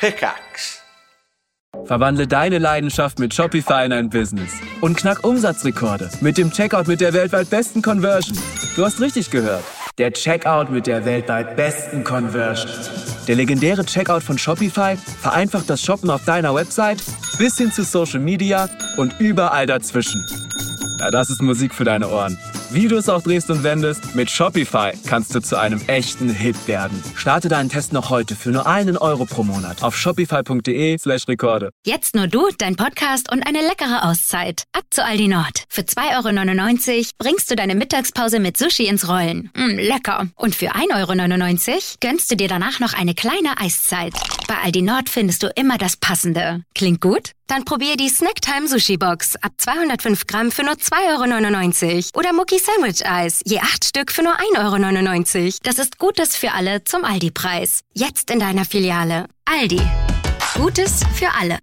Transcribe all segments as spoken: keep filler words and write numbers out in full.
Pickaxe. Verwandle deine Leidenschaft mit Shopify in ein Business und knack Umsatzrekorde mit dem Checkout mit der weltweit besten Conversion. Du hast richtig gehört. Der Checkout mit der weltweit besten Conversion. Der legendäre Checkout von Shopify vereinfacht das Shoppen auf deiner Website bis hin zu Social Media und überall dazwischen. Ja, das ist Musik für deine Ohren. Wie du es auch drehst und wendest, mit Shopify kannst du zu einem echten Hit werden. Starte deinen Test noch heute für nur einen Euro pro Monat auf shopify.de slash Rekorde. Jetzt nur du, dein Podcast und eine leckere Auszeit. Ab zu Aldi Nord. Für zwei Euro neunundneunzig bringst du deine Mittagspause mit Sushi ins Rollen. Mm, lecker. Und für ein Euro neunundneunzig gönnst du dir danach noch eine kleine Eiszeit. Bei Aldi Nord findest du immer das Passende. Klingt gut? Dann probier die Snacktime Sushi Box ab zweihundertfünf Gramm für nur zwei Euro neunundneunzig oder Mucki Sandwich Eis, je acht Stück für nur ein Euro neunundneunzig. Das ist Gutes für alle zum Aldi-Preis. Jetzt in deiner Filiale. Aldi. Gutes für alle.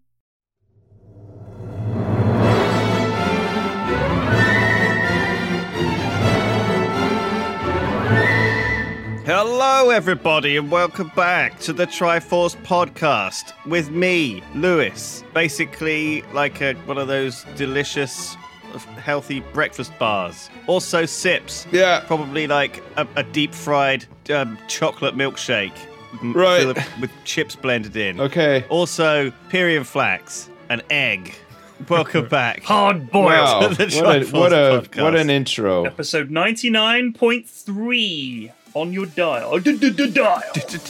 Hello, everybody, and welcome back to the Triforce podcast with me, Lewis. Basically, like a, one of those delicious, healthy breakfast bars. Also, Sips. Yeah. Probably like a, a deep-fried um, chocolate milkshake. Right. With, with chips blended in. Okay. Also, Pyrean flax, an egg. Welcome back. Hard boiled. Wow. To the What, a, Triforce what, a, podcast. what an intro. Episode ninety-nine point three on your dial. Dial.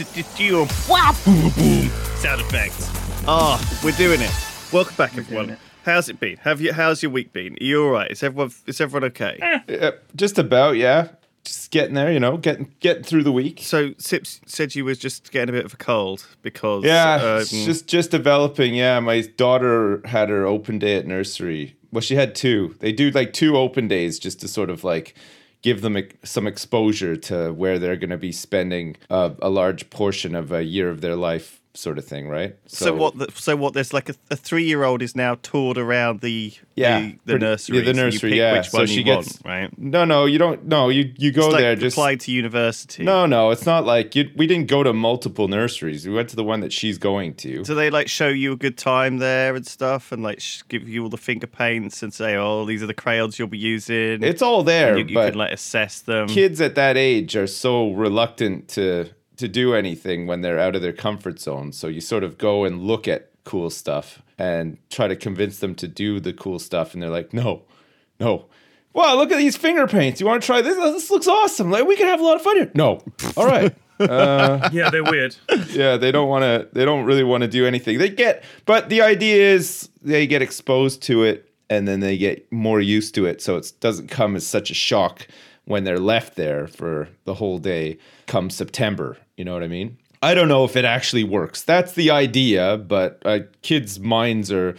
Sound effects. Ah, we're doing it. Welcome back, everyone. How's it been? Have you? How's your week been? Are you all right? Is everyone? Is everyone okay? Uh, just about, yeah. Just getting there, you know, getting getting through the week. So, Sips said you was just getting a bit of a cold because Yeah, um, it's just just developing. Yeah, my daughter had her open day at nursery. Well, she had two. They do like two open days just to sort of like give them ex- some exposure to where they're going to be spending uh, a large portion of a year of their life, sort of thing, right? So, what? The, so what? There's like a, a three-year-old is now toured around the Yeah, the, the pretty- nursery. yeah, the so you nursery, pick yeah. Which So one she you gets- want, right? No, no, you don't. No, you you go It's like there just. applied to university. No, no, it's not like you, we didn't go to multiple nurseries. We went to the one that she's going to. Do they like show you a good time there and stuff, and like sh- give you all the finger paints and say, "Oh, these are the crayons you'll be using"? It's all there, And you, you but can like assess them. kids at that age are so reluctant to to do anything when they're out of their comfort zone. So you sort of go and look at cool stuff and try to convince them to do the cool stuff, and they're like, "No, no." Wow, look at these finger paints. You want to try this? This looks awesome. Like we can have a lot of fun here. No, all right. Uh, Yeah, they're weird. yeah, they don't want to. They don't really want to do anything. They get, but the idea is they get exposed to it, and then they get more used to it, so it doesn't come as such a shock when they're left there for the whole day come September. You know what I mean? I don't know if it actually works. That's the idea, but uh, kids' minds are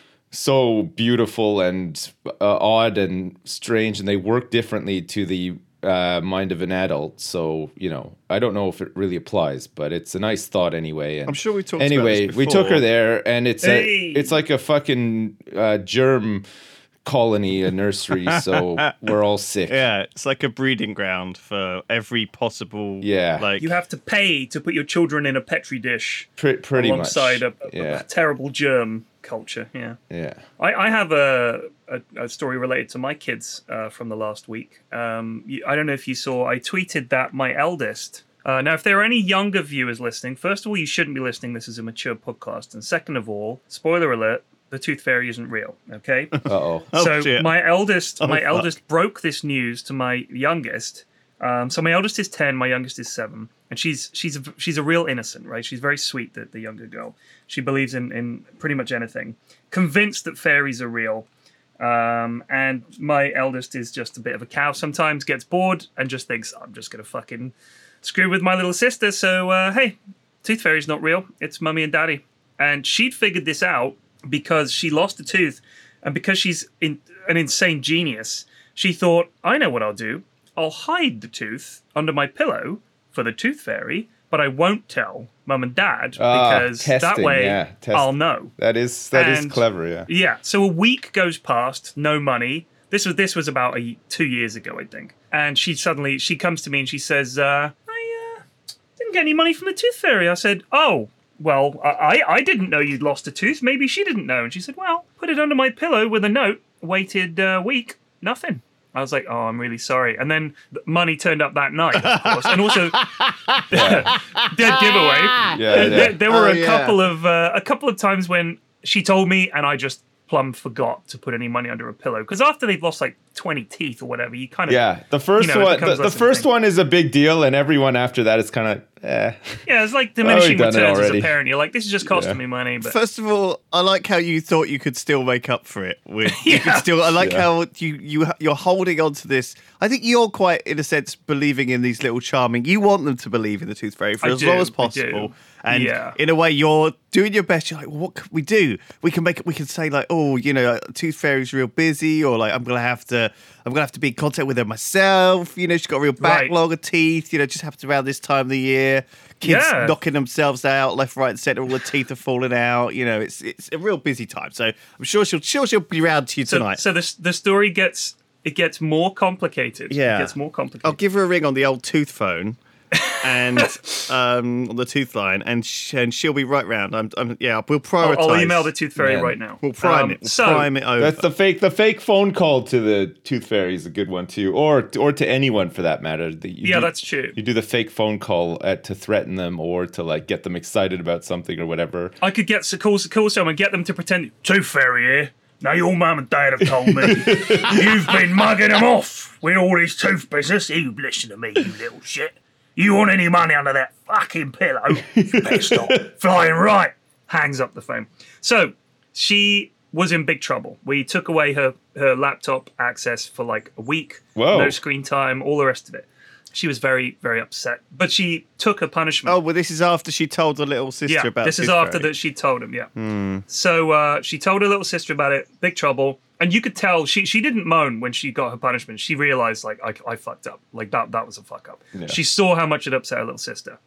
so beautiful and uh, odd and strange, and they work differently to the uh, mind of an adult. So, you know, I don't know if it really applies, but it's a nice thought anyway. And I'm sure we talked anyway, about this we took her before. there, and it's Hey! a, it's like a fucking uh, germ colony, a nursery. So we're all sick. Yeah, it's like a breeding ground for every possible. Yeah. like You have to pay to put your children in a petri dish Pre- pretty alongside much. a, a, yeah, a terrible germ culture. Yeah. yeah. I, I have a, a, a story related to my kids uh, from the last week. Um, you, I don't know if you saw, I tweeted that my eldest. Uh, now, if there are any younger viewers listening, first of all, you shouldn't be listening. This is a mature podcast. And second of all, spoiler alert, the tooth fairy isn't real, okay? Uh-oh. Oh, so shit. my eldest, Oh, my fuck. eldest broke this news to my youngest. Um, so my eldest is ten, my youngest is seven, and she's she's a, she's a real innocent, right? She's very sweet, the, the younger girl. She believes in, in pretty much anything. Convinced that fairies are real. Um, and my eldest is just a bit of a cow. Sometimes gets bored and just thinks, I'm just gonna fucking screw with my little sister. So uh, hey, tooth fairy's not real. It's mummy and daddy. And she'd figured this out because she lost a tooth, and because she's in, an insane genius, she thought, I know what I'll do. I'll hide the tooth under my pillow for the tooth fairy, but I won't tell mum and dad Ah, because that testing, way yeah, test- I'll know. That is that is And- clever, yeah. Yeah. So a week goes past, no money. This was this was about a, two years ago, I think. And she suddenly she comes to me and she says, uh, "I uh, didn't get any money from the tooth fairy." I said, "Oh, well, I, I didn't know you'd lost a tooth. Maybe she didn't know. And she said, well, put it under my pillow with a note. Waited a week. Nothing. I was like, oh, I'm really sorry. And then money turned up that night, of course. And also, dead giveaway. Yeah, there, yeah. there were Oh, a yeah. couple of uh, a couple of times when she told me, and I just plumb forgot to put any money under a pillow. Because after they've lost like twenty teeth or whatever, you kind of Yeah, the first you know, it one, the, becomes the less of a first thing. one is a big deal, and everyone after that is kind of eh. Yeah, it's like Oh, diminishing we've done it returns as a already. parent. You're like, this is just costing Yeah. me money. But First of all, I like how you thought you could still make up for it. With you could Yeah. still. I like Yeah. how you you you're holding on to this. I think you're quite, in a sense, believing in these little charming. You want them to believe in the Tooth Fairy for I as do, long as I do. possible. And Yeah. in a way, you're doing your best. You're like, well, what can we do? We can make. We can say like, oh, you know, Tooth Fairy's real busy, or like, I'm gonna have to. I'm gonna have to be in contact with her myself. You know, she's got a real Right. backlog of teeth. You know, just happens around this time of the year. Kids Yeah. knocking themselves out left, right, and centre. All the teeth are falling out. You know, it's it's a real busy time. So I'm sure she'll sure she'll be round to you so, tonight. so the the story gets it gets more complicated. Yeah. it gets more complicated. I'll give her a ring on the old tooth phone, and um, on the tooth line, and sh- and she'll be right round. I'm, I'm yeah. We'll I'll, prioritize. I'll email the Tooth Fairy Man. right now. We'll prime Um, it. We'll so prime it over. That's the fake. The fake phone call to the Tooth Fairy is a good one too, or or to anyone for that matter. The, you yeah, do, that's true. You do the fake phone call at, to threaten them or to like get them excited about something or whatever. I could get to call, call someone, get them to pretend Tooth Fairy here. Now your mum and dad have told me you've been mugging them off with all this tooth business. You listen to me, you little shit. You want any money under that fucking pillow? You better stop flying right. Hangs up the phone. So she was in big trouble. We took away her, her laptop access for like a week. Whoa. No screen time, all the rest of it. She was very, very upset. But she took her punishment. Oh, well, this is after she told her little sister Yeah, about. this is Tooth after Fairy. that she told him. Yeah. So uh, she told her little sister about it. Big trouble, and you could tell she she didn't moan when she got her punishment. She realized like I, I fucked up. Like that that was a fuck up. Yeah. She saw how much it upset her little sister.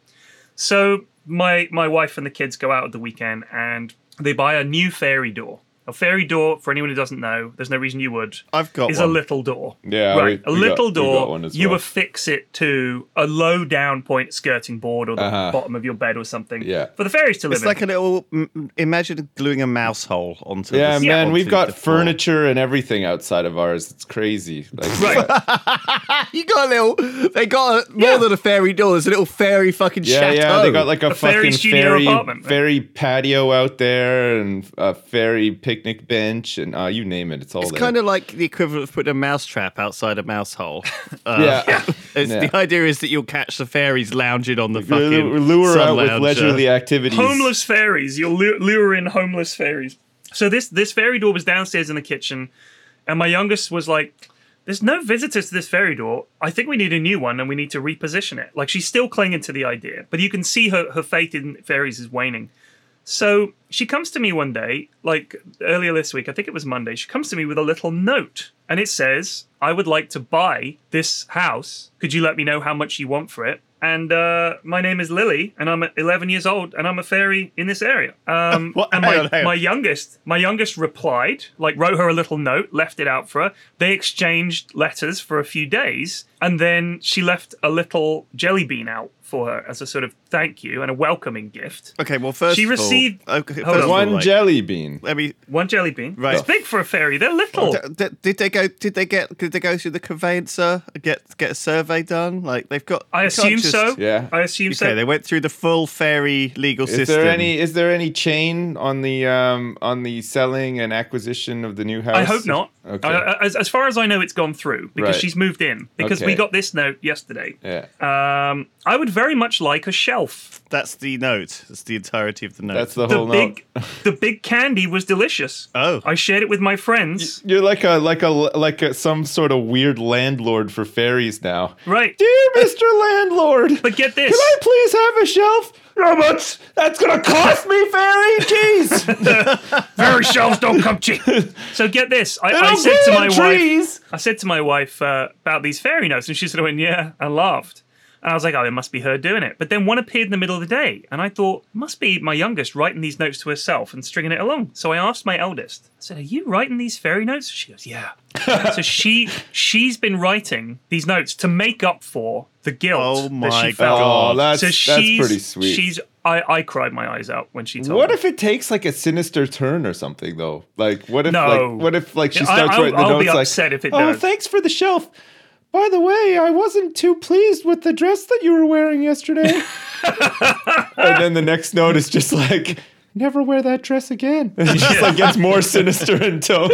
So my my wife and the kids go out at the weekend and they buy a new fairy door. A fairy door, for anyone who doesn't know, there's no reason you would. I've got is one. a little door. Yeah, right. we- a we little got- we got door. one as You well. affix it to a low down point skirting board or the Uh-huh. bottom of your bed or something. Yeah. For the fairies to live It's in. like a little. m- Imagine gluing a mouse hole onto. Yeah, the, man, onto we've got the floor. furniture and everything outside of ours. It's crazy. Like, Right. You got a little. They got a, more Yeah. than a fairy door. There's a little fairy fucking yeah, chateau. yeah, they got like a, A fairy fucking studio fairy, apartment, right? fairy patio out there and a fairy picnic bench and uh, you name it, it's all It's there. kind of like the equivalent of putting a mouse trap outside a mouse hole. Uh, yeah. It's, Yeah. The idea is that you'll catch the fairies lounging on the Lure fucking lure sun out with lounger. leisurely activities. Homeless fairies. You'll lure, lure in homeless fairies. So this this fairy door was downstairs in the kitchen, and my youngest was like, "There's no visitors to this fairy door. I think we need a new one, and we need to reposition it." Like she's still clinging to the idea, but you can see her her faith in fairies is waning. So she comes to me one day, like earlier this week, I think it was Monday. She comes to me with a little note, and it says, "I would like to buy this house. Could you let me know how much you want for it? And uh, my name is Lily, and I'm eleven years old, and I'm a fairy in this area." Um, What? and Hang my, on, hang on. my youngest, my youngest replied, like wrote her a little note, left it out for her. They exchanged letters for a few days, and then she left a little jelly bean out for her as a sort of thank you and a welcoming gift. Okay, well, first She of all- received- Okay, hold first on. of all, One like, jelly bean. Let me. One jelly bean. Right. It's big for a fairy. They're little. D- d- did they go? Did they get? Did they go through the conveyancer? Get get a survey done? Like they've got. I you can't assume just- so. Yeah. I assume so. Okay, they went through the full fairy legal Is system. there any is there any chain on the um on the selling and acquisition of the new house? I hope not. Okay. I, as, as far as I know, it's gone through because Right. she's moved in. Because we Okay. got this note yesterday. yeah. Um, I would very much like a shelf. That's the note. That's the entirety of the note. That's the The whole big, note. the big candy was delicious. Oh. I shared it with my friends. You're like a like a like a, some sort of weird landlord for fairies now. Right. Dear Mister Landlord, But get this. can I please have a shelf? How much? That's gonna cost me, fairy. Jeez. Fairy shelves don't come cheap. So get this. I, They I don't said to grow my on wife. trees. I said to my wife uh, about these fairy notes, and she sort of went, "Yeah," and laughed. And I was like, oh, it must be her doing it. But then one appeared in the middle of the day, and I thought, it must be my youngest writing these notes to herself and stringing it along. So I asked my eldest, I said, are you writing these fairy notes? She goes, yeah. So she, she's been writing these notes to make up for the guilt Oh that my she felt. Oh, that's, so that's she's, pretty sweet. She's, I, I cried my eyes out when she told What me. if it takes like a sinister turn or something though? Like what if No. like what if like she I- starts I'll- writing the I'll notes be like, upset if it "Oh, does." thanks for the shelf. By the way, I wasn't too pleased with the dress that you were wearing yesterday." And then the next note is just like, "Never wear that dress again." And it just like gets more sinister in tone.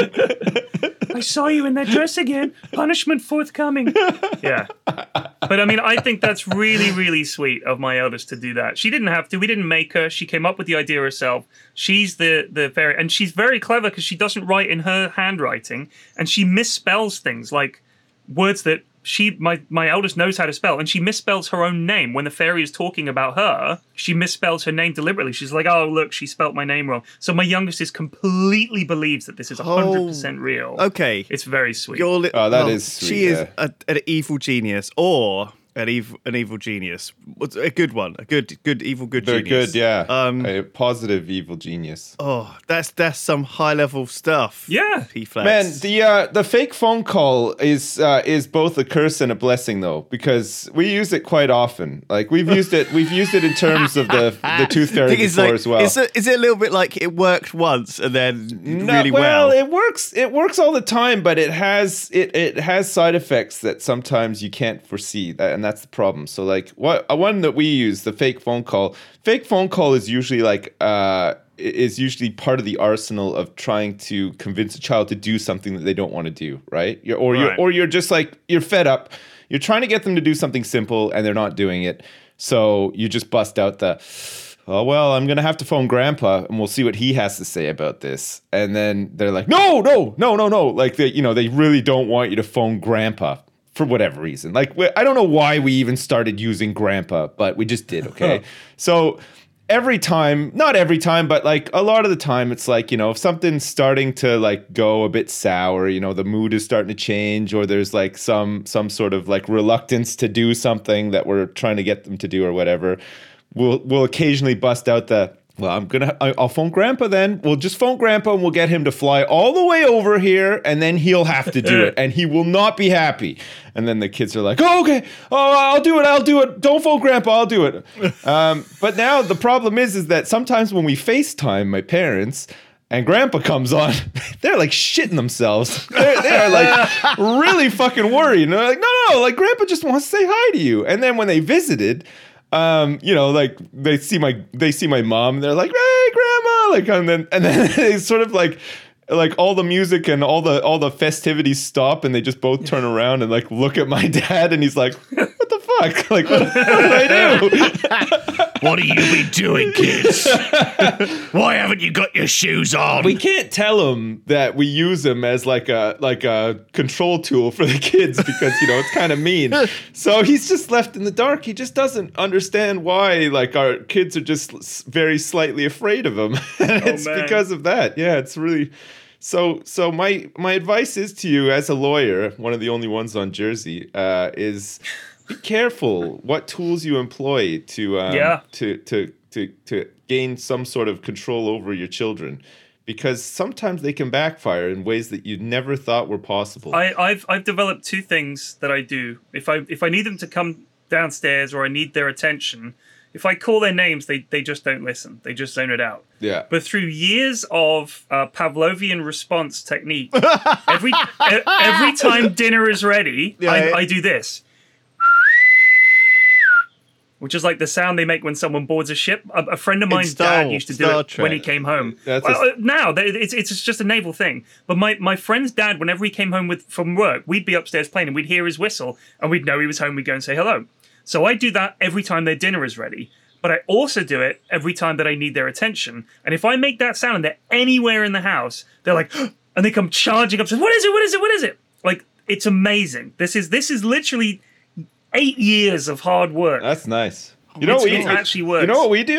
I saw you in that dress again. Punishment forthcoming. Yeah. But I mean, I think that's really, really sweet of my eldest to do that. She didn't have to. We didn't make her. She came up with the idea herself. She's the, the fairy. And she's very clever because she doesn't write in her handwriting. And she misspells things like words that she, my, my eldest knows how to spell. And she misspells her own name. When the fairy is talking about her, she misspells her name deliberately. She's like, oh, look, she spelt my name wrong. So my youngest is completely believes that this is one hundred percent real. Okay. It's very sweet. You're li- Oh, that well, is sweet, She is yeah. a, an evil genius, or an evil, an evil genius. What's a good one? A good, good evil, good They're genius. good, yeah. Um, A positive evil genius. Oh, that's that's some high level stuff. Yeah. P-Flex. Man, the uh, the fake phone call is uh, is both a curse and a blessing though, because we use it quite often. Like we've used it, we've used it in terms of the the tooth fairy Thing is, before like, as well. Is it, is it a little bit like it worked once and then No, really well? it works. It works all the time, but it has it it has side effects that sometimes you can't foresee, that, and that's the problem. So, like, what uh, one that we use, the fake phone call. Fake phone call is usually like uh is usually part of the arsenal of trying to convince a child to do something that they don't want to do, right? You're, or you're Right. or you're just like you're fed up. You're trying to get them to do something simple, and they're not doing it. So you just bust out the, oh, well, I'm going to have to phone grandpa and we'll see what he has to say about this. And then they're like, no, no, no, no, no. Like, they, you know, they really don't want you to phone grandpa for whatever reason. Like, we- I don't know why we even started using grandpa, but we just did, okay? So every time, not every time, but like a lot of the time, it's like, you know, if something's starting to like go a bit sour, you know, the mood is starting to change, or there's like some some sort of like reluctance to do something that we're trying to get them to do or whatever, we'll we'll occasionally bust out the, well, I'm gonna, I- I'll phone grandpa then. We'll just phone grandpa and we'll get him to fly all the way over here, and then he'll have to do it, and he will not be happy. And then the kids are like, oh, okay, oh, I'll do it, I'll do it. Don't phone grandpa, I'll do it. Um, but now the problem is, is that sometimes when we FaceTime my parents, and grandpa comes on, they're like shitting themselves. They're, they're like really fucking worried. And they're like, no, no, no, like grandpa just wants to say hi to you. And then when they visited, um, you know, like they see my they see my mom, and they're like, hey, grandma, like, and then and then they sort of like. Like all the music and all the all the festivities stop, and they just both turn around and like look at my dad, and he's like, "What the fuck? Like, what, what did I do?" What have you been doing, kids? Why haven't you got your shoes on? We can't tell him that we use him as like a like a control tool for the kids, because you know it's kind of mean. So he's just left in the dark. He just doesn't understand why like our kids are just s- very slightly afraid of him. And it's man. because of that. Yeah, it's really. So, so my my advice is to you as a lawyer, one of the only ones on Jersey, uh, is be careful what tools you employ to um, Yeah. to to to to gain some sort of control over your children, because sometimes they can backfire in ways that you never thought were possible. I, I've I've developed two things that I do. If I if I need them to come downstairs or I need their attention, if I call their names, they they just don't listen. They just zone it out. yeah. But through years of uh, Pavlovian response technique, every e- every time dinner is ready, Yeah, I, yeah. I do this, which is like the sound they make when someone boards a ship. A, a friend of mine's Star- dad used to do Star it when he Trek. came home. That's a- Well, uh, now they- it's it's just a naval thing. But my, my friend's dad, whenever he came home with from work, we'd be upstairs playing and we'd hear his whistle and we'd know he was home. We'd go and say hello. So I do that every time their dinner is ready. But I also do it every time that I need their attention. And if I make that sound and they're anywhere in the house, they're like, and they come charging up. Says, what is it? What is it? What is it? Like, it's amazing. This is this is literally eight years of hard work. That's nice. You know It's- what we it actually works. You know what we do?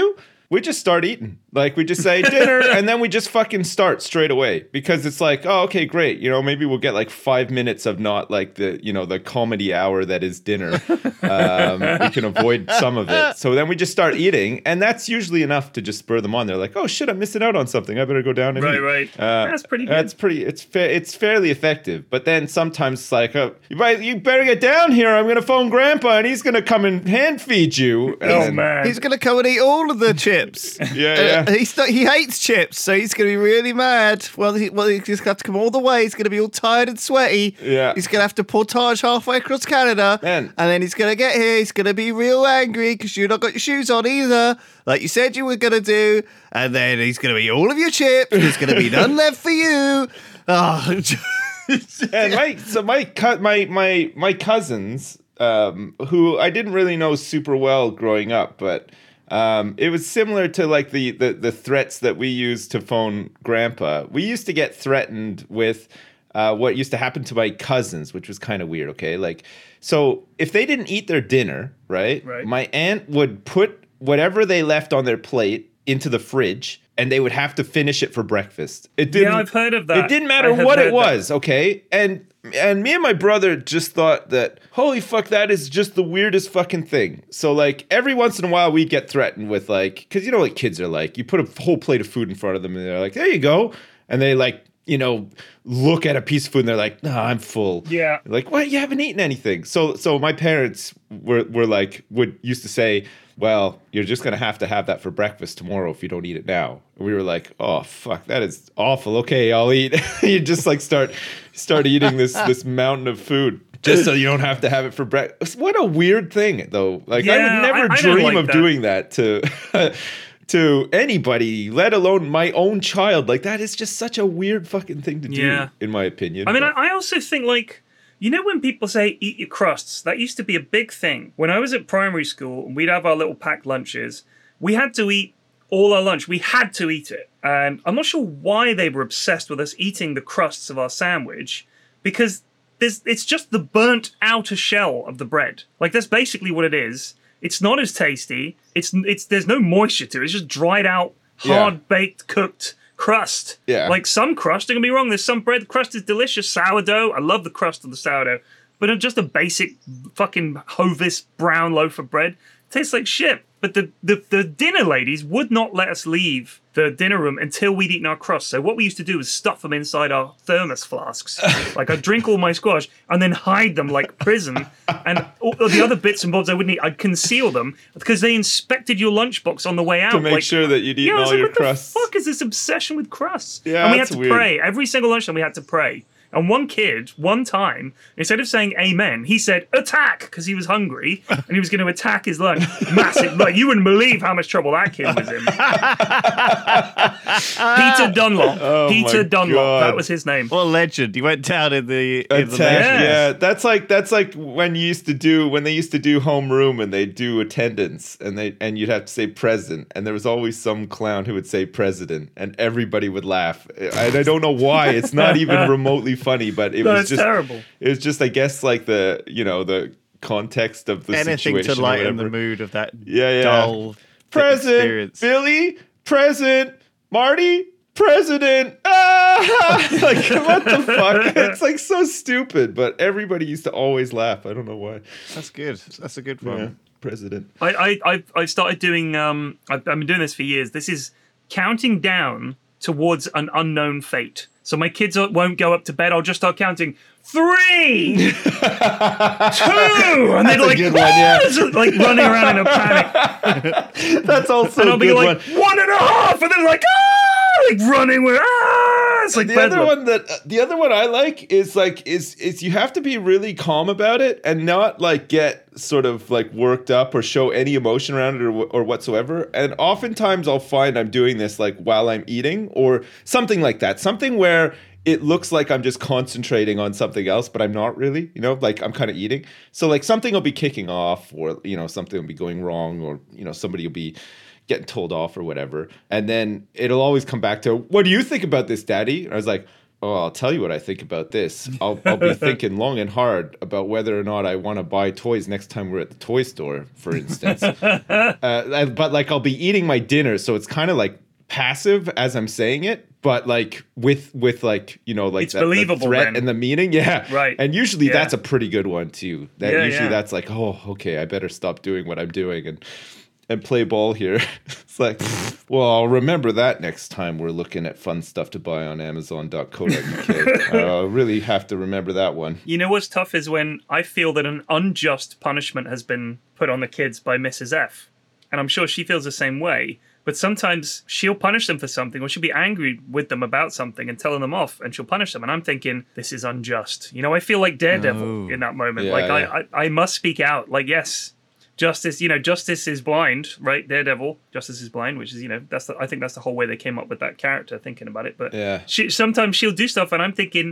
we just start eating. Like, we just say dinner, and then we just fucking start straight away. Because it's like, oh, okay, great. You know, maybe we'll get like five minutes of not like the, you know, the comedy hour that is dinner. Um, we can avoid some of it. So then we just start eating, and that's usually enough to just spur them on. They're like, oh, shit, I'm missing out on something. I better go down and Right, eat. right. Uh, That's pretty good. That's pretty, it's, fa- it's fairly effective. But then sometimes it's like, oh, you, better, you better get down here. I'm going to phone Grandpa, and he's going to come and hand feed you. And Oh, then- man. He's going to come and eat all of the chips. Yeah, Uh, yeah. he's not, he hates chips, so he's going to be really mad. Well, he, well, he's going to have to come all the way. He's going to be all tired and sweaty. Yeah. He's going to have to portage halfway across Canada. Man. And then he's going to get here. He's going to be real angry because you've not got your shoes on either, like you said you were going to do. And then he's going to eat all of your chips. There's going to be none left for you. Oh, And my so my cu- my my my cousins, um, who I didn't really know super well growing up, but um, it was similar to like the, the the threats that we used to phone Grandpa. We used to get threatened with uh, what used to happen to my cousins, which was kind of weird. Okay, like so if they didn't eat their dinner, right, Right. my aunt would put whatever they left on their plate into the fridge, and they would have to finish it for breakfast. It didn't. I've heard of that. It didn't matter I have what heard it that. was, okay? And and me and my brother just thought that, holy fuck, that is just the weirdest fucking thing. So like every once in a while we'd get threatened with like, because you know what kids are like. You put a whole plate of food in front of them, and they're like, there you go, and they like, you know, look at a piece of food and they're like, no, I'm full. Yeah. Like, what? You haven't eaten anything. So so my parents were were like, would used to say, well, you're just going to have to have that for breakfast tomorrow if you don't eat it now. And we were like, oh, fuck, that is awful. Okay, I'll eat. You just like start start eating this this mountain of food just so you don't have to have it for breakfast. What a weird thing, though. Like, I Yeah, would never I- I don't dream like of that. doing that to... to anybody, let alone my own child. Like, that is just such a weird fucking thing to do, Yeah. in my opinion. I mean, I, But- I also think, like, you know when people say eat your crusts? That used to be a big thing. When I was at primary school and we'd have our little packed lunches, we had to eat all our lunch. We had to eat it. And I'm not sure why they were obsessed with us eating the crusts of our sandwich, because there's, it's just the burnt outer shell of the bread. Like, that's basically what it is. It's not as tasty. It's it's There's no moisture to it. It's just dried out, Yeah. hard-baked, cooked crust. Yeah. Like some crust, don't get me wrong, there's some bread, the crust is delicious, sourdough, I love the crust of the sourdough, but just a basic fucking Hovis brown loaf of bread tastes like shit. But the, the, the dinner ladies would not let us leave the dinner room until we'd eaten our crust. So what we used to do was stuff them inside our thermos flasks. Like, I'd drink all my squash and then hide them like prison. And all the other bits and bobs I wouldn't eat, I'd conceal them because they inspected your lunchbox on the way out. to make like, sure that you'd eaten yeah, I was all like, your what crusts. the fuck is this obsession with crusts? Yeah, and we had that's to weird. pray. Every single lunchtime we had to pray. And one kid, one time, instead of saying amen, he said attack because he was hungry and he was going to attack his lunch. Massive. Like, you wouldn't believe how much trouble that kid was in. Peter Dunlop. Oh Peter my Dunlop. God. That was his name. what a legend. He went down in the, in the Attack, Yes. yeah, that's like that's like when you used to do when they used to do homeroom and they do attendance and they and you'd have to say present and there was always some clown who would say president and everybody would laugh. And I don't know why. It's not even remotely funny, but it No, was it's just terrible. It was just, I guess, like the you know the context of the anything situation. to or lighten the whatever. mood of that Yeah, yeah. dull Present, experience. Billy, present, Marty, president. Ah! Like, what the fuck? It's like so stupid, but everybody used to always laugh. I don't know why. That's good. That's a good one. Yeah, president. I, I, I've, I've started doing, um, I've, I've been doing this for years. This is counting down towards an unknown fate. So my kids won't go up to bed. I'll just start counting three, two, and they're like, good one, yeah. "What?" like running around in a panic. That's also And a I'll be good like, one. one and a half, and then like, ah, like running with, ah, it's like The other bedlam. one that uh, the other one I like is like is is you have to be really calm about it and not like get sort of like worked up or show any emotion around it or wh- or whatsoever. And oftentimes I'll find I'm doing this like while I'm eating or something like that. Something where it looks like I'm just concentrating on something else, but I'm not really, you know, like I'm kind of eating. So like something will be kicking off or, you know, something will be going wrong or, you know, somebody will be getting told off or whatever. And then it'll always come back to, what do you think about this, Daddy? And I was like, oh, I'll tell you what I think about this. I'll, I'll be thinking long and hard about whether or not I want to buy toys next time we're at the toy store, for instance. uh, but but like I'll be eating my dinner, so it's kind of like passive as I'm saying it, but like with with like you know like it's that, believable the threat then. and the meaning, yeah, Right. And usually Yeah. that's a pretty good one too. That Yeah, usually yeah. that's like, oh, okay, I better stop doing what I'm doing and and play ball here. It's like, well, I'll remember that next time we're looking at fun stuff to buy on Amazon dot co dot U K. I really have to remember that one. You know what's tough is when I feel that an unjust punishment has been put on the kids by Missus F. And I'm sure she feels the same way. But sometimes she'll punish them for something, or she'll be angry with them about something and telling them off, and she'll punish them. And I'm thinking, this is unjust. You know, I feel like Daredevil Oh. in that moment. Yeah, like, yeah. I, I, I must speak out. Like, yes, justice, you know, justice is blind, right? Daredevil, justice is blind, which is, you know, that's the, I think that's the whole way they came up with that character, thinking about it. But Yeah. she, sometimes she'll do stuff, and I'm thinking,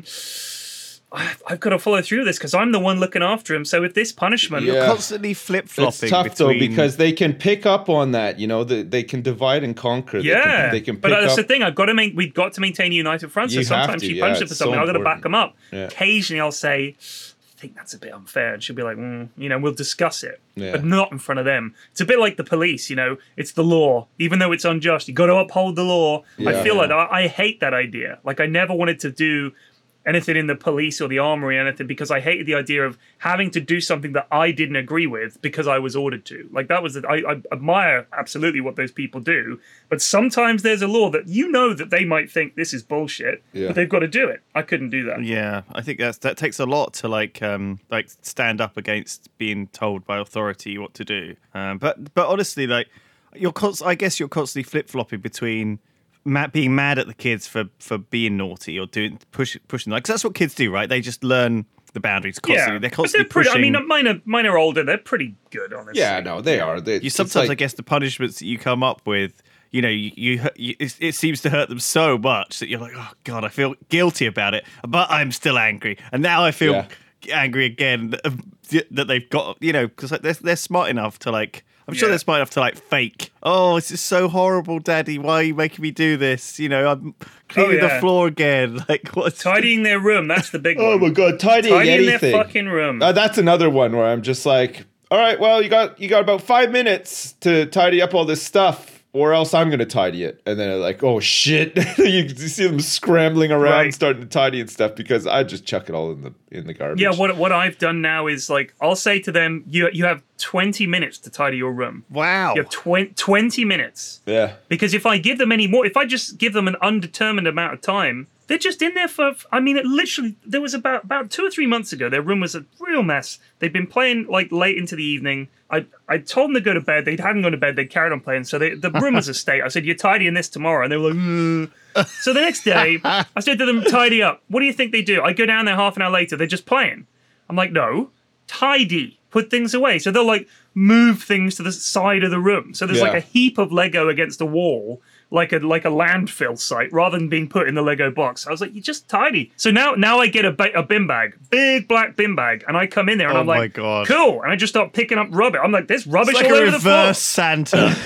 I've, I've got to follow through with this because I'm the one looking after him. So with this punishment, Yeah. You're constantly flip flopping. It's tough between... though because they can pick up on that. You know, the, they can divide and conquer. They yeah, can, they can pick but that's up. the thing. I've got to make. We've got to maintain a united front. So You have sometimes to, she yeah, punches him for it's so something. I've got to back important. him up. Yeah. Occasionally, I'll say, "I think that's a bit unfair," and she'll be like, mm, "You know, we'll discuss it, Yeah. but not in front of them." It's a bit like the police. You know, it's the law, even though it's unjust. You got to uphold the law. I Yeah. feel like I, I hate that idea. Like I never wanted to do anything in the police or the armory or anything because I hated the idea of having to do something that I didn't agree with because I was ordered to. Like that was the, I, I admire absolutely what those people do, but sometimes there's a law that you know that they might think this is bullshit, Yeah. but they've got to do it. I couldn't do that. Yeah, I think that's that takes a lot to like um like stand up against being told by authority what to do. Um, but but honestly, like you're const- I guess you're constantly flip flopping between ma- being mad at the kids for, for being naughty or doing push pushing like 'cause that's what kids do, right? They just learn the boundaries constantly. Yeah, They're but constantly they're pretty. pushing. I mean, mine are mine are older. They're pretty good, honestly. yeah, no, they are. They, you it's sometimes, like- I guess, the punishments that you come up with, you know, you, you, you it, it seems to hurt them so much that you're like, oh god, I feel guilty about it, but I'm still angry, and now I feel Yeah. angry again that, that they've got, you know, because like, they're they're smart enough to like. I'm sure Yeah. they're smart enough to like fake. Oh, this is so horrible, Daddy. Why are you making me do this? You know, I'm cleaning Oh, yeah. the floor again. Like what? Tidying their room. That's the big Oh one. my god, tidying Tidying anything. their fucking room. Uh, that's another one where I'm just like, all right, well, you got you got about five minutes to tidy up all this stuff, or else I'm gonna tidy it. And then they're like, oh shit, you, you see them scrambling around, Right. starting to tidy and stuff because I just chuck it all in the in the garbage. Yeah, what what I've done now is like I'll say to them, you you have twenty minutes to tidy your room. Wow. You have twenty, twenty minutes. yeah. Because if I give them any more, if I just give them an undetermined amount of time, they're just in there for, I mean, it literally, there was about, about two or three months ago, their room was a real mess. They'd been playing like late into the evening. I I told them to go to bed. They hadn't gone to bed. They carried on playing. So they, the room was a state. I said, you're tidying this tomorrow. And they were like, mm. So the next day, I said to them, tidy up. What do you think they do? I go down there half an hour later. They're just playing. I'm like, no, tidy. Put things away. So they'll like move things to the side of the room. So there's Yeah. like a heap of Lego against a wall, like a like a landfill site, rather than being put in the Lego box. I was like, you just tidy. So now now I get a, ba- a bin bag, big black bin bag, and I come in there and Oh I'm like, my God. cool. And I just start picking up rubbish. I'm like, there's rubbish It's like all a over the floor. reverse Santa.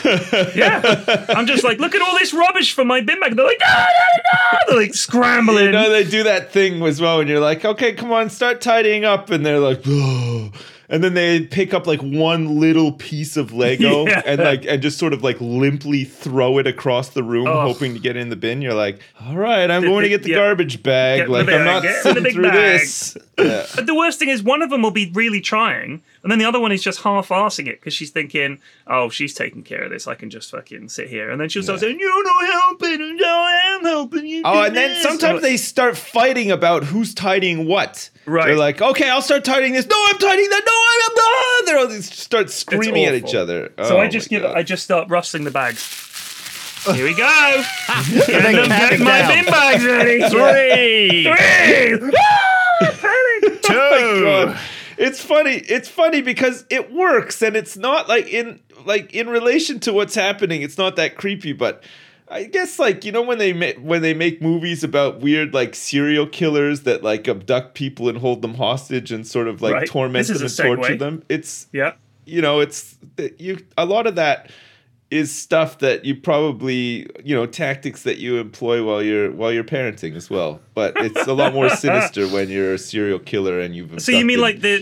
Yeah. I'm just like, look at all this rubbish from my bin bag. They're like, no, no, no. They're like scrambling. You know, they do that thing as well when you're like, okay, come on, start tidying up. And they're like, oh. And then they pick up like one little piece of Lego Yeah. and like and just sort of like limply throw it across the room, Oh. hoping to get it in the bin. You're like, all right, I'm going to get the Yeah. garbage bag. Get in the like I'm bag, not get in the sitting big through bag. this. Yeah. But the worst thing is one of them will be really trying, and then the other one is just half-arsing it because she's thinking, oh, she's taking care of this. I can just fucking sit here. And then she'll start saying, you're not helping, and I am helping you. Oh, do and then this." sometimes they start fighting about who's tidying what. Right. They're like, okay, I'll start tidying this. No, I'm tidying that. No, I'm not. They're all they start screaming at awful. each other. So Oh I just my give, God. I just start rustling the bags. Here we go. then And I'm count getting it my down. bin bags ready. Three, Three. Ah, panic. two. God. It's funny. It's funny because it works, and it's not like in like in relation to what's happening. It's not that creepy, but I guess like you know when they ma- when they make movies about weird like serial killers that like abduct people and hold them hostage and sort of like Right. torment This them is and a torture segue. them. It's Yeah. you know it's you a lot of that is stuff that you probably you know tactics that you employ while you're while you're parenting as well, but it's a lot more sinister when you're a serial killer and you've So you mean abducted- like the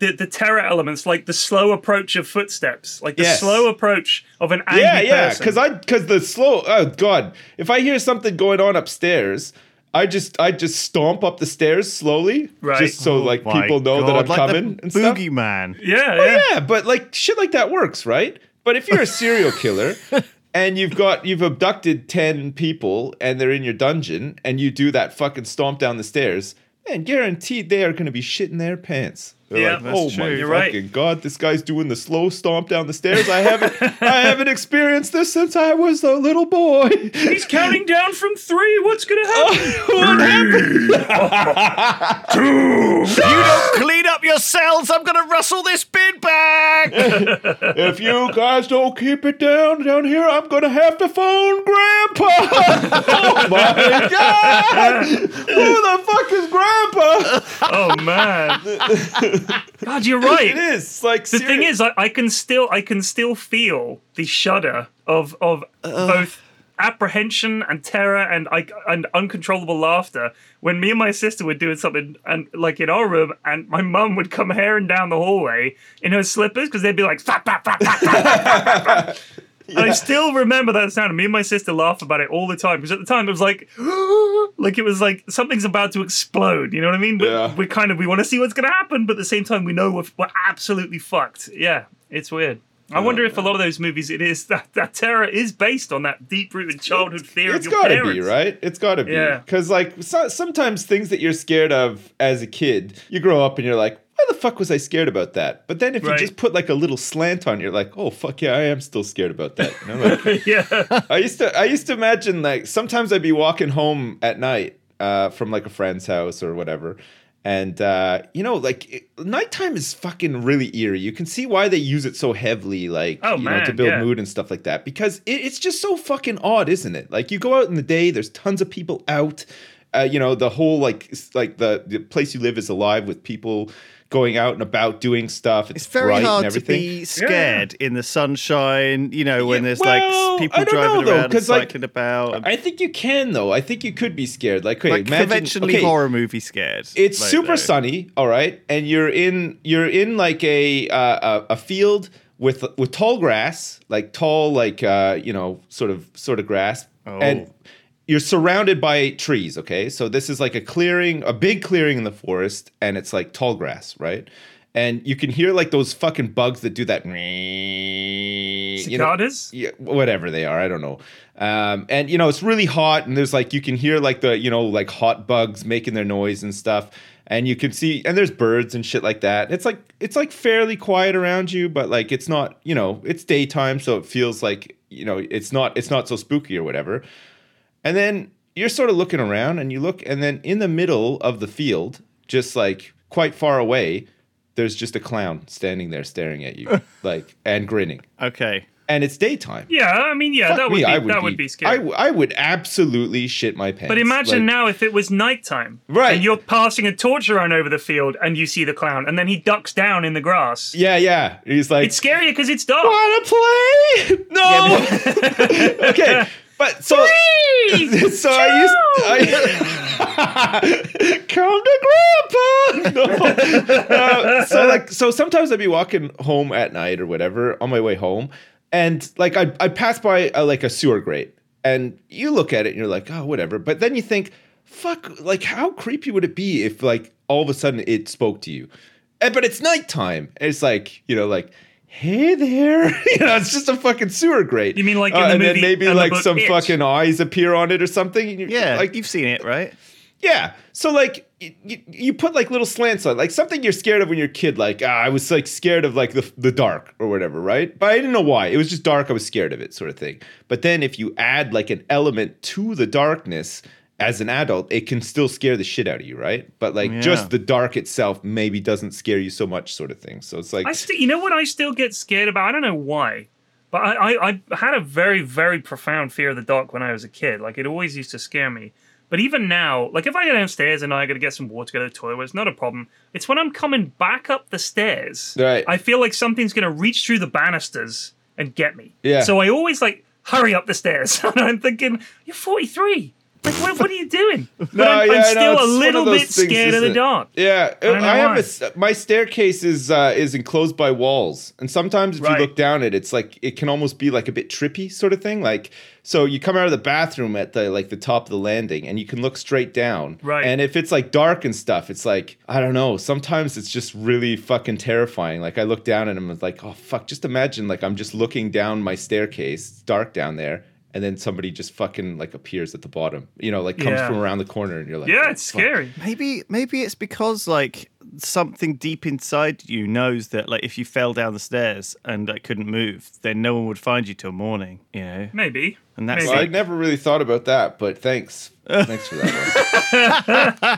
the, the terror elements, like the slow approach of footsteps, like the Yes. slow approach of an angry Yeah, yeah, person. because I because the slow. Oh God, if I hear something going on upstairs, I just I just stomp up the stairs slowly, Right. just so like My people know that God, I'm like coming the and stuff. boogeyman. yeah, Oh, yeah. yeah, but like shit like that works, right? But if you're a serial killer and you've got you've abducted ten people and they're in your dungeon and you do that fucking stomp down the stairs, man, guaranteed they are going to be shitting their pants. They're Yeah, like, that's oh true. my You're right. fucking God, this guy's doing the slow stomp down the stairs. I haven't I haven't experienced this since I was a little boy. He's counting down from three. What's gonna happen? What happened? You don't clean up your cells, I'm gonna rustle this bin bag. If you guys don't keep it down down here, I'm gonna have to phone Grandpa. Oh my God! Who the fuck is Grandpa? Oh man, God, you're right. It is it's like The thing is, I, I can still, I can still feel the shudder of of both apprehension and terror and I and uncontrollable laughter when me and my sister were doing something and like in our room, and my mum would come herring down the hallway in her slippers because they'd be like, "Fap, fap, fap, fap, fap, fap, fap." I still remember that sound. Me and my sister laugh about it all the time because at the time it was like, like it was like something's about to explode. You know what I mean? We, Yeah. we kind of we want to see what's going to happen, but at the same time we know we're, we're absolutely fucked. Yeah, it's weird. I wonder if a lot of those movies, it is that that terror is based on that deep-rooted childhood fear It's of your gotta parents. be, right? It's gotta be. Yeah. Because like so, sometimes things that you're scared of as a kid, you grow up and you're like, why the fuck was I scared about that? But then if Right. you just put like a little slant on, you're like, oh fuck yeah, I am still scared about that. You know, like, Yeah. I used to I used to imagine like sometimes I'd be walking home at night uh, from like a friend's house or whatever. And uh, you know, like it, nighttime is fucking really eerie. You can see why they use it so heavily, like Oh, you know, to man, build yeah. mood and stuff like that. Because it, it's just so fucking odd, isn't it? Like you go out in the day, there's tons of people out. Uh, you know, the whole like s- like the the place you live is alive with people going out and about doing stuff. It's, It's very bright hard and to everything. be scared in the sunshine, you know, when Yeah, there's well, like people I don't driving know, though, around and 'cause, like, cycling about. I think you can though. I think you could be scared. Like, okay, like imagine, conventionally okay, horror movie scared. It's like, super though. sunny, all right, and you're in you're in like a uh, a, a field with with tall grass, like tall, like uh, you know, sort of sort of grass, Oh. and you're surrounded by trees. Okay, so this is like a clearing, a big clearing in the forest, and it's like tall grass, right? And you can hear like those fucking bugs that do that. You know, Cicadas? yeah, whatever they are, I don't know. Um, and you know, it's really hot, and there's like you can hear like the you know like hot bugs making their noise and stuff, and you can see and there's birds and shit like that. It's like it's like fairly quiet around you, but like it's not you know it's daytime, so it feels like you know it's not it's not so spooky or whatever. And then you're sort of looking around, and you look, and then in the middle of the field, just like quite far away, there's just a clown standing there staring at you, like and grinning. Okay. And it's daytime. Yeah, I mean, yeah, Fuck that would me, be I that would be I, scary. w- I would absolutely shit my pants. But imagine Like, now if it was nighttime, Right. And you're passing a torch around over the field, and you see the clown, and then he ducks down in the grass. Yeah, yeah. He's like, It's scarier because it's dark. wanna play? No. Okay, but so so I used I, come to Grandpa. No. Uh, so like so sometimes I'd be walking home at night or whatever on my way home, and like I I pass by a, like a sewer grate, and you look at it and you're like, oh whatever, but then you think, fuck, like how creepy would it be if like all of a sudden it spoke to you, and, but it's nighttime. And it's like you know like. Hey there, you know, it's just a fucking sewer grate. You mean like in Uh, the and movie then maybe and the like book some It? fucking eyes appear on it or something. And you're Yeah, like you've seen it, right? yeah. So like y- y- you put like little slants on, like something you're scared of when you're a kid. Like ah, I was like scared of like the the dark or whatever, right? But I didn't know why. It was just dark. I was scared of it, sort of thing. But then if you add like an element to the darkness. As an adult, it can still scare the shit out of you, right? But like Yeah. just the dark itself maybe doesn't scare you so much, sort of thing. So it's like I still, you know what I still get scared about? I don't know why, but I, I, I had a very, very profound fear of the dark when I was a kid. Like, it always used to scare me. But even now, like, if I go downstairs and I got to get some water, go to the toilet, it's not a problem. It's when I'm coming back up the stairs, Right. I feel like something's going to reach through the banisters and get me. Yeah. So I always, like, hurry up the stairs. And I'm thinking, you're forty-three. Like, what, what are you doing? But No, I'm, yeah, I'm I know, still it's a one little of those bit things, scared of the isn't it? dark. Yeah, don't know I have why. a s- my staircase is uh, is enclosed by walls, and sometimes if Right. you look down it, it's like it can almost be like a bit trippy sort of thing. Like, so you come out of the bathroom at the like the top of the landing, and you can look straight down. Right. And if it's like dark and stuff, it's like I don't know. Sometimes it's just really fucking terrifying. Like I look down and I'm like, oh fuck! Just imagine like I'm just looking down my staircase. It's dark down there. And then somebody just fucking like appears at the bottom, you know, like comes Yeah. from around the corner, and you're like, Yeah, oh, it's fuck. scary. Maybe maybe it's because like something deep inside you knows that like if you fell down the stairs and like couldn't move, then no one would find you till morning, you know. Maybe. And that's Well, Maybe. I never really thought about that, but thanks. Thanks for that one.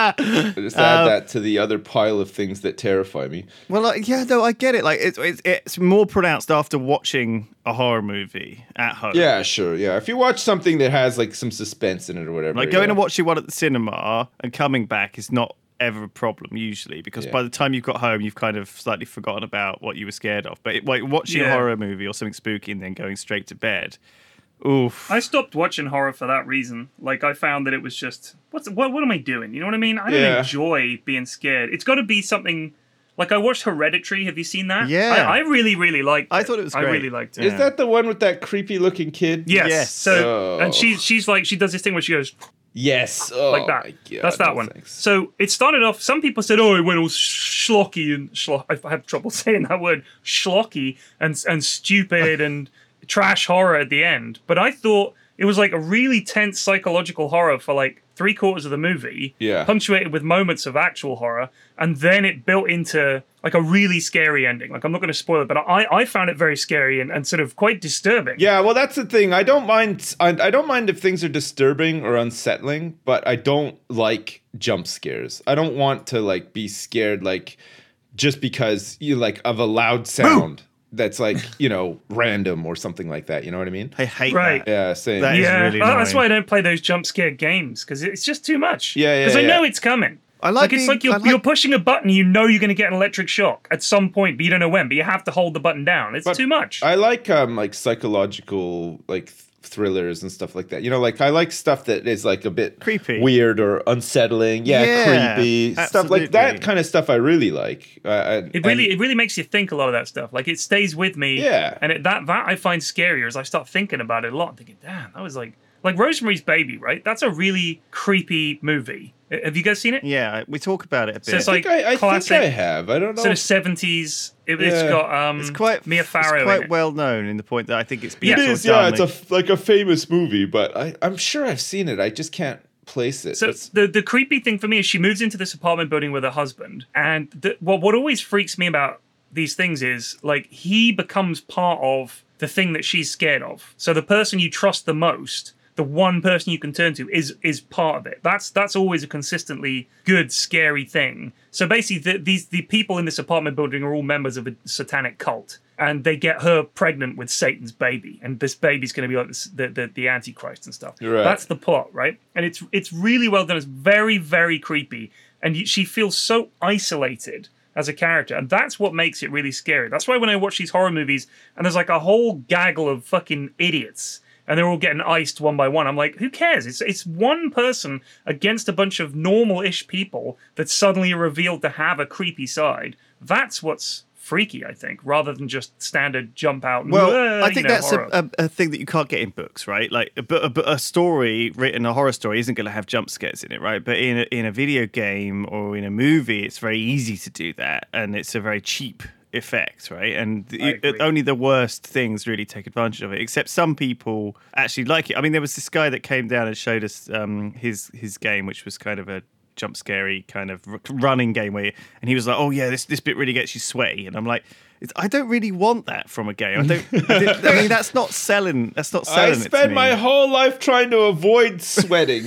I just add that to the other pile of things that terrify me. Well, like, yeah, no, I get it. Like, it's, it's it's more pronounced after watching a horror movie at home. Yeah, sure. Yeah. If you watch something that has like some suspense in it or whatever. Like going yeah. and watching one at the cinema and coming back is not ever a problem usually, because Yeah. by the time you've got home, you've kind of slightly forgotten about what you were scared of. But it, like watching a Yeah. horror movie or something spooky and then going straight to bed, oof. I stopped watching horror for that reason. Like, I found that it was just, what's what? What am I doing? You know what I mean? I don't Yeah. enjoy being scared. It's got to be something. Like, I watched Hereditary. Have you seen that? Yeah. I, I really, really liked it. I thought it was I great. really liked it. Is that the one with that creepy looking kid? Yes. Yes. So, Oh. and she's she's like she does this thing where she goes Yes. Oh, like that. my God, That's that no one. thanks. So it started off. Some people said, "Oh, it went all schlocky and schlock." I have trouble saying that word, schlocky and and stupid and trash horror at the end. But I thought it was like a really tense psychological horror for like three quarters of the movie, Yeah. punctuated with moments of actual horror, and then it built into like a really scary ending. Like, I'm not going to spoil it, but I I found it very scary and, and sort of quite disturbing. Yeah, well, that's the thing. I don't mind. I, I don't mind if things are disturbing or unsettling, but I don't like jump scares. I don't want to like be scared like just because you like of a loud sound that's like you know random or something like that. You know what I mean? I hate Right. that. Yeah, same. That is Yeah, really uh, that's annoying. why I don't play those jump scare games, because it's just too much. Yeah, yeah, Because I yeah. know it's coming. I like it's being- like you're, I like- you're pushing a button, you know you're going to get an electric shock at some point, but you don't know when. But you have to hold the button down. It's But too much. I like um like psychological like th- thrillers and stuff like that. You know, like I like stuff that is like a bit Creepy. weird or unsettling. Yeah, Yeah, creepy stuff like that absolutely. kind of stuff. I really like. Uh, and- it really, and- it really makes you think a lot of that stuff. Like, it stays with me. Yeah. And it, that that I find scarier as I start thinking about it a lot. I'm thinking, damn, that was like like Rosemary's Baby, right? That's a really creepy movie. Uh, Have you guys seen it? Yeah, we talk about it a bit. So it's I like think I, I classic, think I have. I don't know. sort of seventies. It, It's Yeah. got um, it's quite Mia Farrow It's in quite it. well known in the point that I think it's been It sort is, of yeah. done, It's a like- f- like a famous movie, but I, I'm sure I've seen it. I just can't place it. So It's- the the creepy thing for me is she moves into this apartment building with her husband, and the, well, what always freaks me about these things is like he becomes part of the thing that she's scared of. So the person you trust the most, the one person you can turn to, is is part of it. That's that's always a consistently good scary thing. So basically, the, these the people in this apartment building are all members of a satanic cult. And they get her pregnant with Satan's baby, and this baby's going to be like this, the, the the Antichrist and stuff. Right. That's the plot, right? And it's it's really well done. It's very very creepy, and you, she feels so isolated as a character, and that's what makes it really scary. That's why when I watch these horror movies, and there's like a whole gaggle of fucking idiots, and they're all getting iced one by one, I'm like, who cares? It's it's one person against a bunch of normal-ish people that suddenly are revealed to have a creepy side. That's what's freaky, I think, rather than just standard jump out. And, Well, "Uh," I you think know, that's a, horror. a, a thing that you can't get in books, right? Like a, bu- a, bu- a story written, a horror story, isn't going to have jump scares in it, right? But in a, in a video game or in a movie, it's very easy to do that, and it's a very cheap effect, right? And you, agree. only the worst things really take advantage of it. Except some people actually like it. I mean, there was this guy that came down and showed us um, his his game, which was kind of a jump scary kind of r- running game where, and he was like, "Oh yeah, this this bit really gets you sweaty," and I'm like. It's, I don't really want that from a game. I don't. I, didn't- I mean, that's not selling. That's not I selling. it to spent me. my whole life trying to avoid sweating.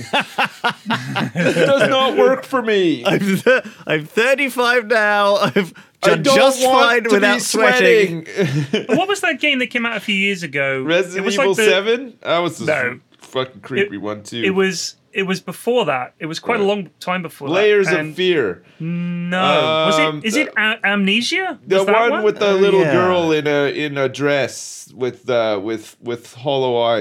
It does not work for me. I'm, th- I'm thirty-five now. I've I done don't just want fine to without be sweating. sweating. What was that game that came out a few years ago? Resident it was Evil like the, Seven. That was a No. fucking creepy one too. It was. It was before that. It was quite a Right. long time before Layers that. of And Fear. No, was Um, it? Is it a- Amnesia? The Was that one, with the Oh, little yeah. girl in a in a dress with uh with with hollow eyes.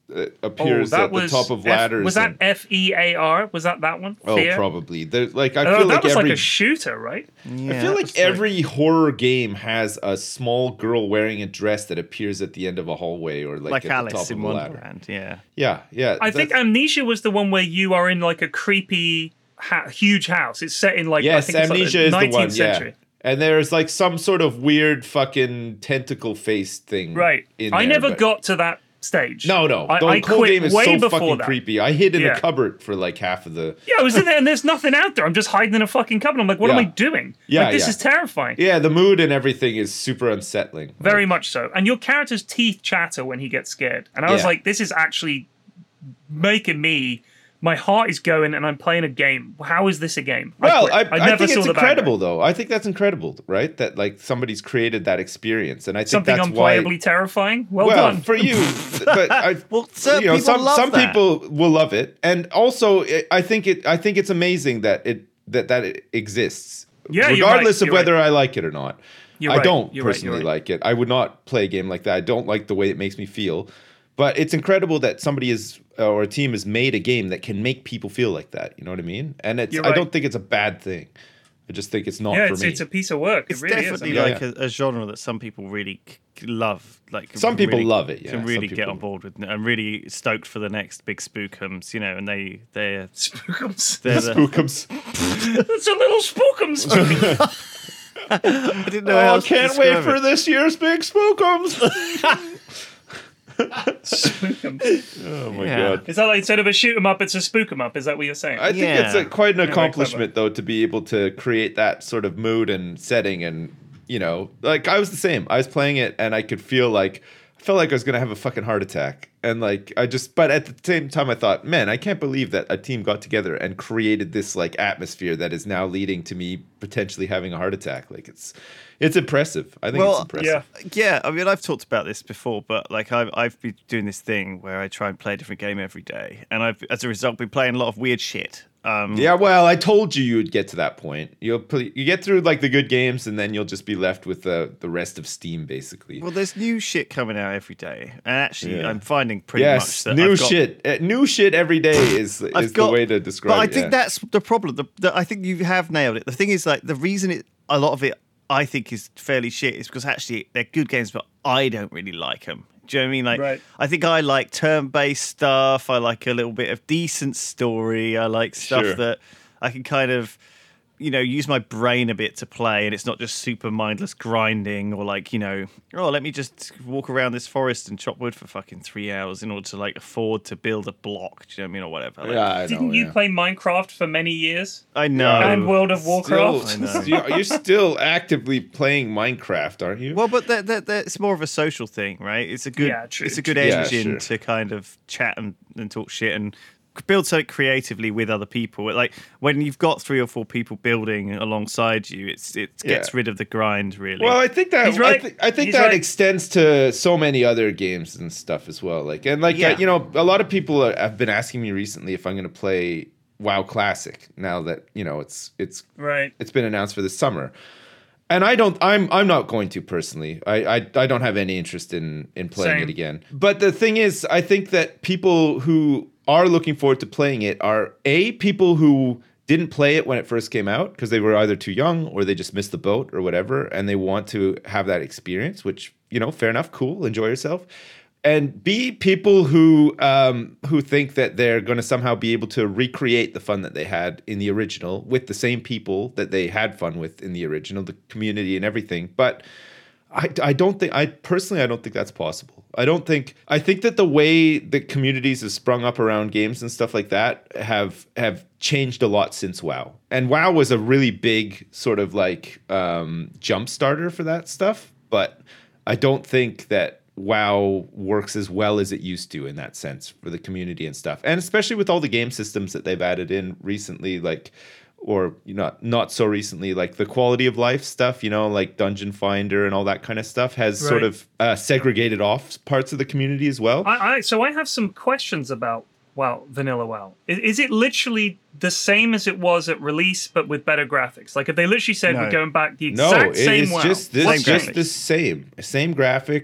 uh, appears oh, that at was the top of F- ladders. Was that and, F E A R? Was that that one? oh, Fear? probably. There's like I Oh, feel that like was every like a shooter, right? Yeah, I feel that like was every horror game has a small girl wearing a dress that appears at the end of a hallway or like, like at Alice the top in of a ladder. Wonderland. Yeah. Yeah, yeah. I think that's- Amnesia was the one where you are in like a creepy, ha- huge house. It's set in like I yes, think it's Amnesia like is the the nineteenth one. century. Yeah. And there's like some sort of weird fucking tentacle face thing. Right. In I there, never but- got to that stage. No, no. I, the I whole quit game is way so before fucking that. creepy. I hid in Yeah. a cupboard for like half of the. Yeah, I was in there and there's nothing out there. I'm just hiding in a fucking cupboard. I'm like, what am Yeah. I doing? Yeah, like, this yeah. is terrifying. Yeah, the mood and everything is super unsettling. Very Like, much so. And your character's teeth chatter when he gets scared. And I was Yeah. like, this is actually making me. My heart is going, and I'm playing a game. How is this a game? Well, I, quit. I, never think saw it's the bad guy. incredible, though. I think that's incredible, right? That like somebody's created that experience, and I think Something that's unplayably why. terrifying. Well, Well, done. for you, but I, Well, certain you know, people some love some that. people will love it, and also it, I think it. I think it's amazing that it that that it exists, Yeah, you're regardless right, of you're whether I like it or not. You're I right, don't you're right, personally you're right. like it. I would not play a game like that. I don't like the way it makes me feel. But it's incredible that somebody is or a team has made a game that can make people feel like that. You know what I mean? And it's You're I right. don't think it's a bad thing. I just think it's not yeah, for it's, me. it's a piece of work. It's it really definitely is. Yeah, like yeah. A, a genre that some people really c- c- love. Like can Some people really- love it, yeah. Can Some really get people- on board with. I'm really stoked for the next big spookums, you know, and they they're Spookums. they're the, Spookums. It's a little spookums. I didn't know how Oh, else to can't wait describe for it. this year's big Spookums. Spookums. Oh my Yeah. god. Is that like instead of a shoot 'em up, it's a spook 'em up? Is that what you're saying? I think Yeah. it's a, quite an very accomplishment, though, to be able to create that sort of mood and setting. And, you know, like I was the same. I was playing it and I could feel like, I felt like I was going to have a fucking heart attack. And like, I just, but at the same time, I thought, man, I can't believe that a team got together and created this like atmosphere that is now leading to me potentially having a heart attack. Like it's, it's impressive. I think Well, it's impressive. yeah. Yeah, I mean, I've talked about this before, but like I've I've been doing this thing where I try and play a different game every day, and I've as a result been playing a lot of weird shit. Um, Yeah, well, I told you you would get to that point. You'll play, you get through like the good games, and then you'll just be left with the the rest of Steam, basically. Well, there's new shit coming out every day, and actually, Yeah. I'm finding pretty yes, much that new I've got, shit. Uh, new shit every day is I've is got- the way to describe But I it. think yeah. that's the problem. The, the, I think you have nailed it. The thing is, like, the reason it a lot of it I think is fairly shit is because actually they're good games, but I don't really like them. Do you know what I mean? Like, Right. I think I like turn-based stuff. I like a little bit of decent story. I like stuff Sure. that I can kind of, you know, use my brain a bit to play, and it's not just super mindless grinding or like, you know, oh, let me just walk around this forest and chop wood for fucking three hours in order to like afford to build a block. Do you know what I mean, or whatever? Like, yeah, I Didn't know, you yeah. play Minecraft for many years? I know. And World of Warcraft? Still, I know. you're, you're still actively playing Minecraft, aren't you? Well, but that, that, that, it's more of a social thing, right? It's a good, Yeah, true, it's a good true. Yeah, engine sure. to kind of chat and, and talk shit and build something creatively with other people. Like when you've got three or four people building alongside you, it's it gets Yeah. rid of the grind, really. Well, I think that He's right. I, th- I think He's that right. extends to so many other games and stuff as well. Like and like Yeah. uh, you know, a lot of people are, have been asking me recently if I'm going to play WoW Classic now that you know it's it's Right. it's been announced for this summer. And I don't I'm I'm not going to personally. I I, I don't have any interest in in playing Same. it again. But the thing is, I think that people who are looking forward to playing it are A, people who didn't play it when it first came out because they were either too young or they just missed the boat or whatever, and they want to have that experience, which, you know, fair enough, cool, enjoy yourself. And B, people who um, who think that they're going to somehow be able to recreate the fun that they had in the original with the same people that they had fun with in the original, the community and everything. But I, I don't think, I personally, I don't think that's possible. I don't think, I think that the way the communities have sprung up around games and stuff like that have have changed a lot since WoW. And WoW was a really big sort of like um, jump starter for that stuff. But I don't think that WoW works as well as it used to in that sense for the community and stuff. And especially with all the game systems that they've added in recently, like, or you know, not so recently, like the quality of life stuff, you know, like Dungeon Finder and all that kind of stuff has sort Right. of uh, segregated off parts of the community as well. I, I so I have some questions about WoW, Vanilla WoW. Is, is it literally the same as it was at release, but with better graphics? Like if they literally said No. we're going back the No, exact it- same it's WoW, just this, Same just graphics. the same, same graphics,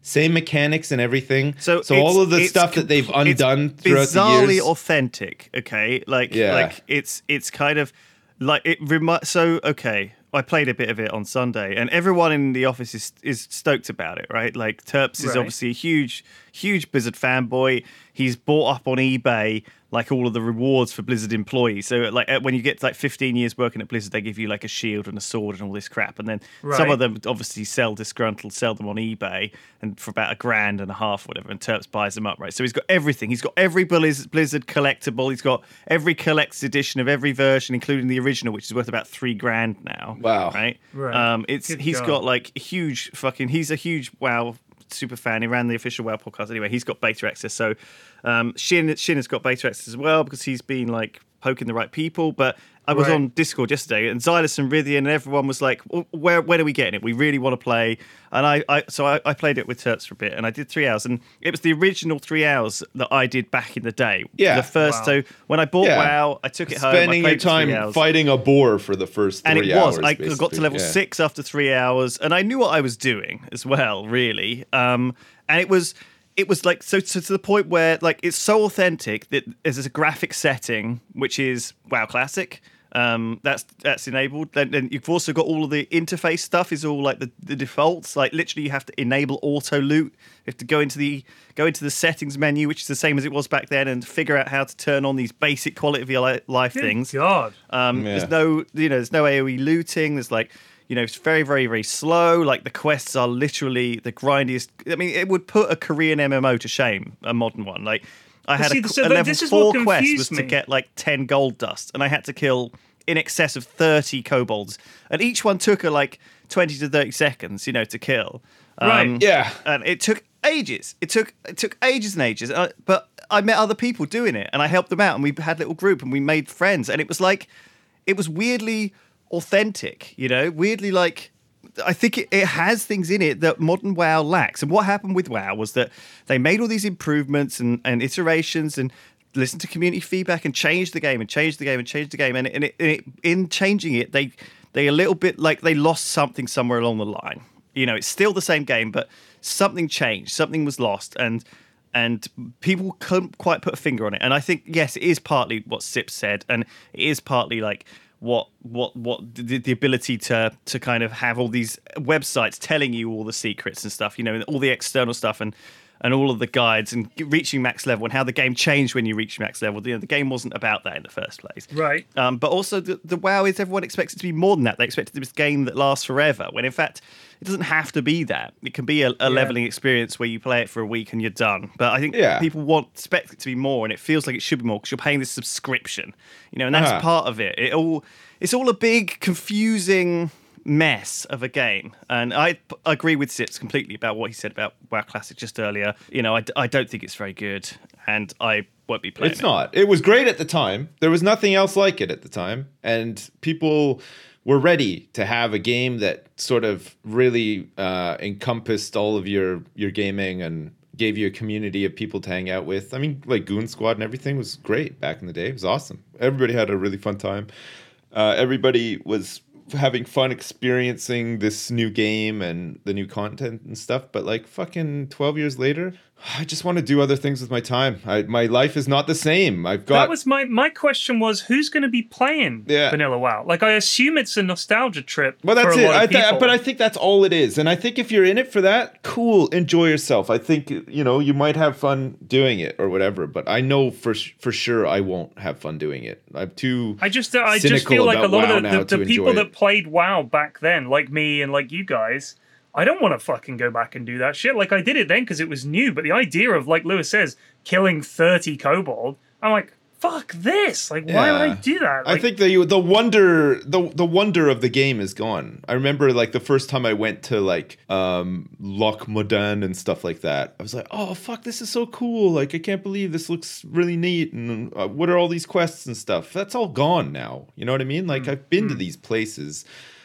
same mechanics and everything. So, so it's- all of the it's stuff that they've compl- undone it's throughout the bizarrely years. authentic. Okay, like Yeah. like it's it's kind of like it. Remi- so okay, I played a bit of it on Sunday, and everyone in the office is is stoked about it, right? Like Terps is Right. obviously a huge huge Blizzard fanboy. He's bought up on eBay like all of the rewards for Blizzard employees. So like uh, when you get to, like fifteen years working at Blizzard, they give you like a shield and a sword and all this crap. And then some Right. of them obviously sell disgruntled, sell them on eBay and for about a grand and a half, or whatever. And Terps buys them up, right? So he's got everything. He's got every Blizz- Blizzard collectible. He's got every collector's edition of every version, including the original, which is worth about three grand now. Wow. Right. Right. Um, it's Good he's God. got like a huge fucking. He's a huge WoW super fan. He ran the official WoW podcast anyway. He's got beta access. So um, Shin Shin has got beta access as well because he's been like poking the right people. But I was Right. on Discord yesterday, and Xylus and Rythian and everyone was like, well, "Where when are we getting it? We really want to play." And I, I so I, I played it with Terps for a bit, and I did three hours, and it was the original three hours that I did back in the day. Yeah. the first. Wow. So when I bought Yeah. WoW, I took it home. Spending I your played for three time hours. fighting a boar for the first three And it hours. was. I got to basically. level Yeah. six after three hours, and I knew what I was doing as well, really. Um, and it was, it was like so, so to the point where like it's so authentic that there's a graphic setting which is WoW Classic. Um, that's that's enabled. Then, then you've also got all of the interface stuff is all like the, the defaults. Like literally, you have to enable auto loot. You have to go into the go into the settings menu, which is the same as it was back then, and figure out how to turn on these basic quality of your li- life Good things. God. Um, Yeah. There's no, you know, there's no AoE looting. There's like, you know, it's very, very, very slow. Like the quests are literally the grindiest. I mean, it would put a Korean M M O to shame, a modern one. Like I had see, a, so a th- level this is four what quest confused was to me. get like ten gold dust, and I had to kill in excess of thirty kobolds, and each one took a like twenty to thirty seconds, you know, to kill. Um, Right. Yeah. and it took ages. It took it took ages and ages. Uh, but I met other people doing it, and I helped them out, and we had a little group, and we made friends, and it was like, it was weirdly authentic, you know, weirdly like. I think it, it has things in it that modern WoW lacks. And what happened with WoW was that they made all these improvements and, and iterations and listened to community feedback and changed the game and changed the game and changed the game. And, it, and, it, and it, in changing it, they they a little bit like they lost something somewhere along the line. You know, it's still the same game, but something changed. Something was lost, and and people couldn't quite put a finger on it. And I think yes, it is partly what Sip said, and it is partly like. What what what the, the ability to to kind of have all these websites telling you all the secrets and stuff, you know, and all the external stuff and and all of the guides and reaching max level and how the game changed when you reach max level. You know, the game wasn't about that in the first place, Right. Um, but also the, the WoW is everyone expects it to be more than that. They expect it to be this game that lasts forever. When in fact it doesn't have to be that. It can be a, a leveling experience where you play it for a week and you're done. But I think Yeah. people want expect it to be more, and it feels like it should be more because you're paying this subscription, you know, and that's Uh-huh. part of it. It all it's all a big confusing mess of a game, and I p- agree with Sips completely about what he said about WoW Classic just earlier. You know, I, d- I don't think it's very good, and I won't be playing It's it. not. It was great at the time. There was nothing else like it at the time. And people were ready to have a game that sort of really uh, encompassed all of your, your gaming and gave you a community of people to hang out with. I mean, like Goon Squad and everything was great back in the day. It was awesome. Everybody had a really fun time. Uh, everybody was having fun experiencing this new game and the new content and stuff. But like fucking twelve years later, I just want to do other things with my time. I, my life is not the same. I've got That was my my question was who's going to be playing Yeah. Vanilla WoW? Like I assume it's a nostalgia trip. Well, that's for a it. lot I of th- people. but I think that's all it is. And I think if you're in it for that, cool, enjoy yourself. I think, you know, you might have fun doing it or whatever. But I know for for sure I won't have fun doing it. I'm too I just I just cynical feel like a about lot WoW of the, now the, to the people enjoy that it. played WoW back then, like me and like you guys, I don't want to fucking go back and do that shit. Like I did it then because it was new, but the idea of, like Lewis says, killing thirty kobold, I'm like, fuck this. Like, why would I Yeah. do that? I Like, think the the wonder the the wonder of the game is gone. I remember like the first time I went to like um Loch Modan and stuff like that. I was like, oh fuck, this is so cool! Like I can't believe this looks really neat. And uh, what are all these quests and stuff? That's all gone now. You know what I mean? Like I've been to these places.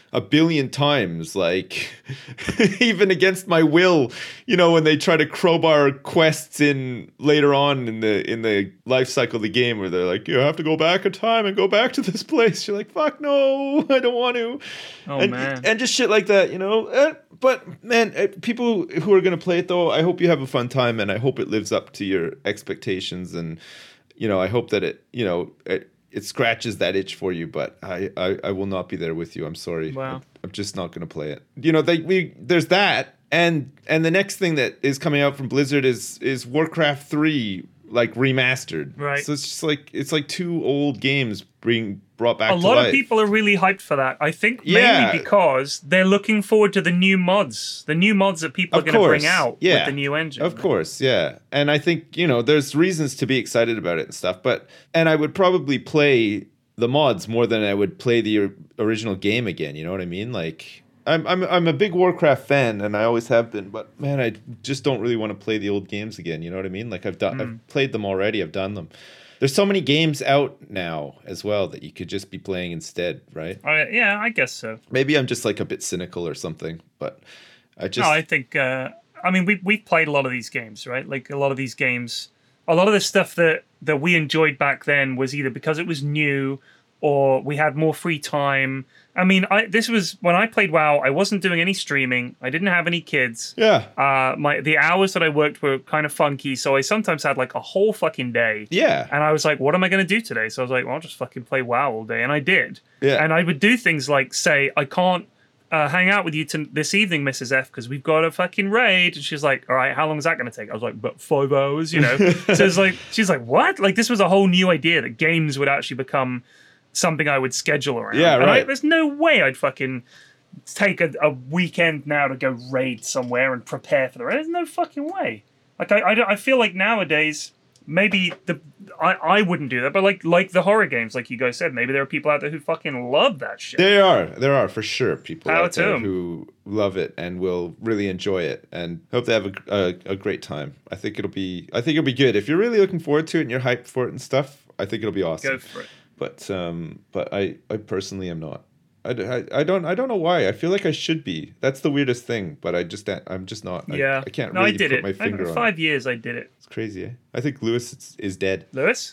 a billion times, like even against my will, you know, when they try to crowbar quests in later on in the in the life cycle of the game where they're like, you have to go back in time and go back to this place. You're like, fuck no, I don't want to. Oh, and, man. And just shit like that, you know. Uh, but man, uh, people who are going to play it though, I hope you have a fun time, and I hope it lives up to your expectations, and you know, I hope that it, you know, it, it scratches that itch for you, but I, I, I will not be there with you. I'm sorry. Wow. I'm, I'm just not going to play it. You know, they, we there's that, and and the next thing that is coming out from Blizzard is is Warcraft three, like remastered. Right. So it's just like it's like two old games being brought back A to lot life. of people are really hyped for that. I think mainly Yeah. because they're looking forward to the new mods, the new mods that people Of are going to bring course, out yeah. with the new engine. Of course, yeah. And I think, you know, there's reasons to be excited about it and stuff, but and I would probably play the mods more than I would play the or- original game again, you know what I mean? Like I'm I'm I'm a big Warcraft fan, and I always have been, but man, I just don't really want to play the old games again, you know what I mean? Like I've done Mm. I've played them already, I've done them. There's so many games out now as well that you could just be playing instead, right? I, yeah, I guess so. Maybe I'm just like a bit cynical or something, but I just No, I think. Uh, I mean, we we've played a lot of these games, right? Like a lot of these games, a lot of the stuff that that we enjoyed back then was either because it was new or we had more free time. I mean, I this was when I played WoW. I wasn't doing any streaming. I didn't have any kids. yeah. Uh, my the hours that I worked were kind of funky, so I sometimes had like a whole fucking day. Yeah. And I was like, what am I going to do today? So I was like, well, I'll just fucking play WoW all day. And I did. Yeah. And I would do things like say, I can't uh, hang out with you to this evening, Missus F, because we've got a fucking raid. And she's like, all right, how long is that going to take? I was like, about five hours, you know? So it's like, she's like, what? Like, this was a whole new idea that games would actually become something I would schedule around. Yeah, And I, right. there's no way I'd fucking take a, a weekend now to go raid somewhere and prepare for the raid. There's no fucking way. Like I, I, don't- I feel like nowadays maybe the I, I wouldn't do that, but like like the horror games, like you guys said, maybe there are people out there who fucking love that shit. There are, there are for sure people Power out to there 'em. who love it and will really enjoy it, and hope they have a, a, a great time. I think it'll be, I think it'll be good if you're really looking forward to it and you're hyped for it and stuff. I think it'll be awesome. Go for it. But um, but I, I personally am not. I, I, I don't I don't know why. I feel like I should be. That's the weirdest thing. But I just I'm just not. I, Yeah, I can't no, really I did put it. my finger I, on five it. years I did it. It's crazy. Eh? I think Lewis is, is dead. Lewis,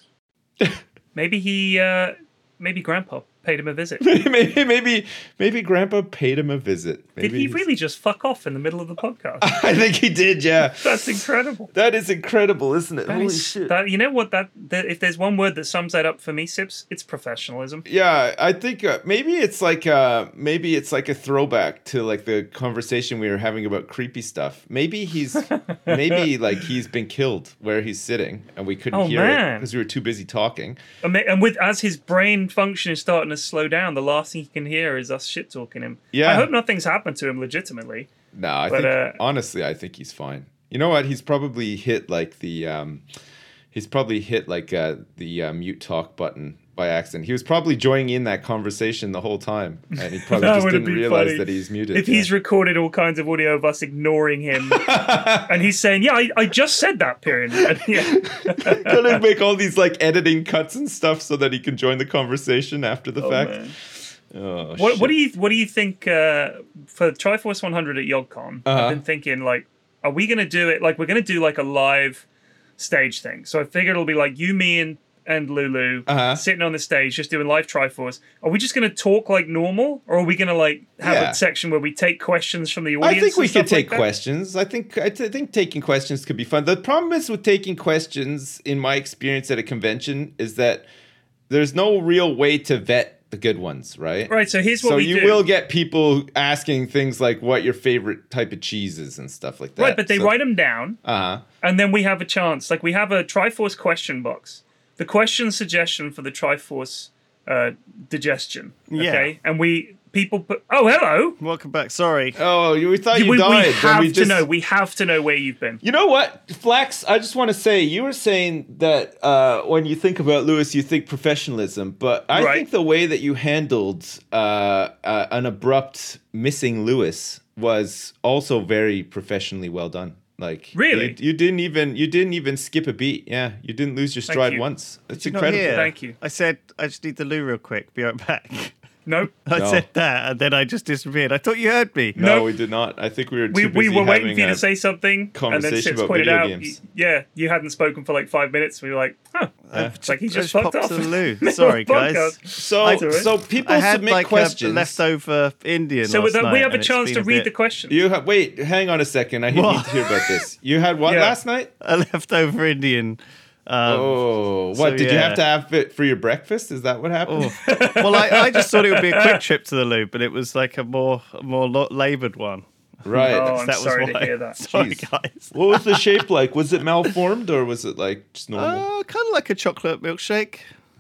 maybe he, uh, maybe Grandpa paid him a visit. maybe maybe maybe Grandpa paid him a visit. Maybe Did he he's- really just fuck off in the middle of the podcast? I think he did. Yeah. That's incredible. That is incredible, isn't it? That Holy is- shit. that- you know what? That, that if there's one word that sums that up for me, Sips, it's professionalism. Yeah, I think uh, maybe it's like uh maybe it's like a throwback to like the conversation we were having about creepy stuff. Maybe he's maybe like he's been killed where he's sitting and we couldn't Oh, hear it man. because we were too busy talking. And ma- and with as his brain function is starting to slow down, the last thing he can hear is us shit talking him. Yeah. I hope nothing's happened to him legitimately. No, I But, think uh, honestly, I think he's fine. You know what? He's probably hit like the um he's probably hit like uh the uh, mute talk button by accident. He was probably joining in that conversation the whole time, and he probably That just would've didn't been realize funny. that he's muted. If yeah. he's recorded all kinds of audio of us ignoring him, and he's saying, "Yeah, I, I just said that, period." And, yeah. gonna make all these like editing cuts and stuff so that he can join the conversation after the Oh, fact. man. Oh, What, shit. what do you What do you think uh, for Triforce one hundred at YogCon? Uh-huh. I've been thinking like, are we going to do it? Like, we're going to do like a live stage thing. So I figured it'll be like you, me, and and Lulu Uh-huh. sitting on the stage just doing live Triforce. Are we just going to talk like normal, or are we going to like have Yeah. a section where we take questions from the audience? I think we and could stuff take like that? questions. I think I th- think taking questions could be fun. The problem is with taking questions, in my experience at a convention, is that there's no real way to vet the good ones, right? Right. So here's what So we you do. will get people asking things like what your favorite type of cheese is and stuff like that. Right, but they So- write them down, Uh-huh. and then we have a chance. Like we have a Triforce question box. The question suggestion for the Triforce uh, digestion. Yeah. Okay, and we people put. Oh, hello. Welcome back. Sorry. Oh, you- we thought you we, died. we then have we to just- know. We have to know where you've been. You know what, Flax? I just want to say you were saying that uh, when you think about Lewis, you think professionalism, but I Right. think the way that you handled uh, uh, an abrupt missing Lewis was also very professionally well done. Like Really? you, you didn't even you didn't even skip a beat. Yeah, you didn't lose your stride you. once. It's You're not incredible. here. Thank you. I said I just need the loo real quick. Be right back. Nope. I No. said that, and then I just disappeared. I thought you heard me. No, Nope. we did not. I think we were too We, busy we were waiting having for you a to say something, and then conversation Sitz about pointed video out, games. y- yeah, you hadn't spoken for like five minutes. We were like, oh, it's like he just fucked popped off. to the loo. Middle of Sorry, the guys. podcast. So, That's all right. so people I had submit like questions. a leftover Indian. So last with that, we night, have a and it's chance been to a read bit- the question. You ha- wait, hang on a second. I need What? to hear about this. You had what Yeah. last night? a leftover Indian. Um, Oh, what so, did you yeah. have to have it for your breakfast? Is that what happened? Oh. Well, I, I just thought it would be a quick trip to the loo, but it was like a more a more lo- laboured one. Right. Oh, I'm That was sorry to why. hear that. Sorry, Jeez. guys. What was the shape like? Was it malformed or was it like just normal? Uh, kind of like a chocolate milkshake.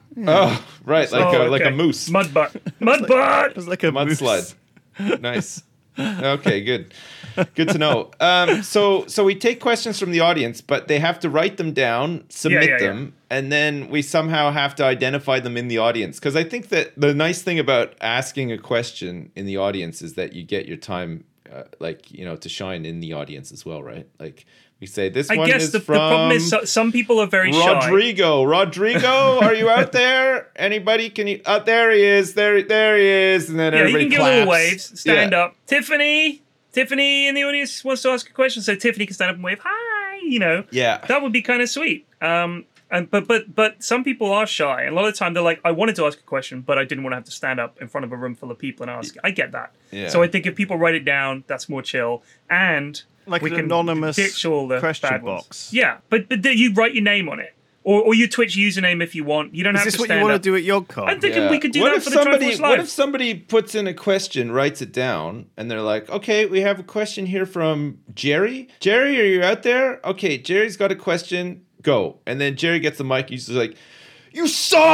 oh, right, like Oh, a like a okay. moose. Mud butt. Mud butt. It was like a mousse. Mudslide. Nice. Okay, good. Good to know. Um, so so we take questions from the audience, but they have to write them down, submit yeah, yeah. them, and then we somehow have to identify them in the audience. Because I think that the nice thing about asking a question in the audience is that you get your time, uh, like you know, to shine in the audience as well, right? Like we say, this I one guess is the, the from problem is so, some people are very shy. Rodrigo. Rodrigo, are you out there? Anybody? Can you? Oh, there he is. There, there he is. And then Yeah, you everybody can give claps. little waves, stand Yeah. up. Tiffany, Tiffany in the audience wants to ask a question, so Tiffany can stand up and wave, hi, you know. Yeah. That would be kind of sweet. Um, and but but but some people are shy. And a lot of the time they're like, I wanted to ask a question, but I didn't want to have to stand up in front of a room full of people and ask. I get that. Yeah. So I think if people write it down, that's more chill. And Like we an can anonymous ditch all the question bad ones. box. Yeah, but but you write your name on it. Or, or your Twitch username if you want. You don't Is have this to what stand you want up. to do at YogCon? I'm thinking Yeah. we could do what that if for the somebody, Triforce What Live. if somebody puts in a question, writes it down, and they're like, okay, we have a question here from Jerry. Jerry, are you out there? Okay, Jerry's got a question. Go. And then Jerry gets the mic. He's just like, you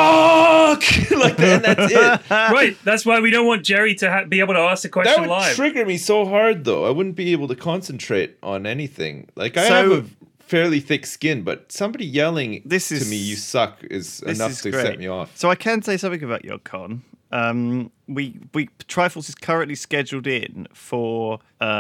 suck! like that, and that's it. Right, that's why we don't want Jerry to ha- be able to ask the That question would live. trigger me so hard, though. I wouldn't be able to concentrate on anything. Like, I So- have a fairly thick skin, but somebody yelling This to is- me, you suck, is This enough is to great. set me off. So I can say something about YogCon. Um, we we Triforce is currently scheduled in for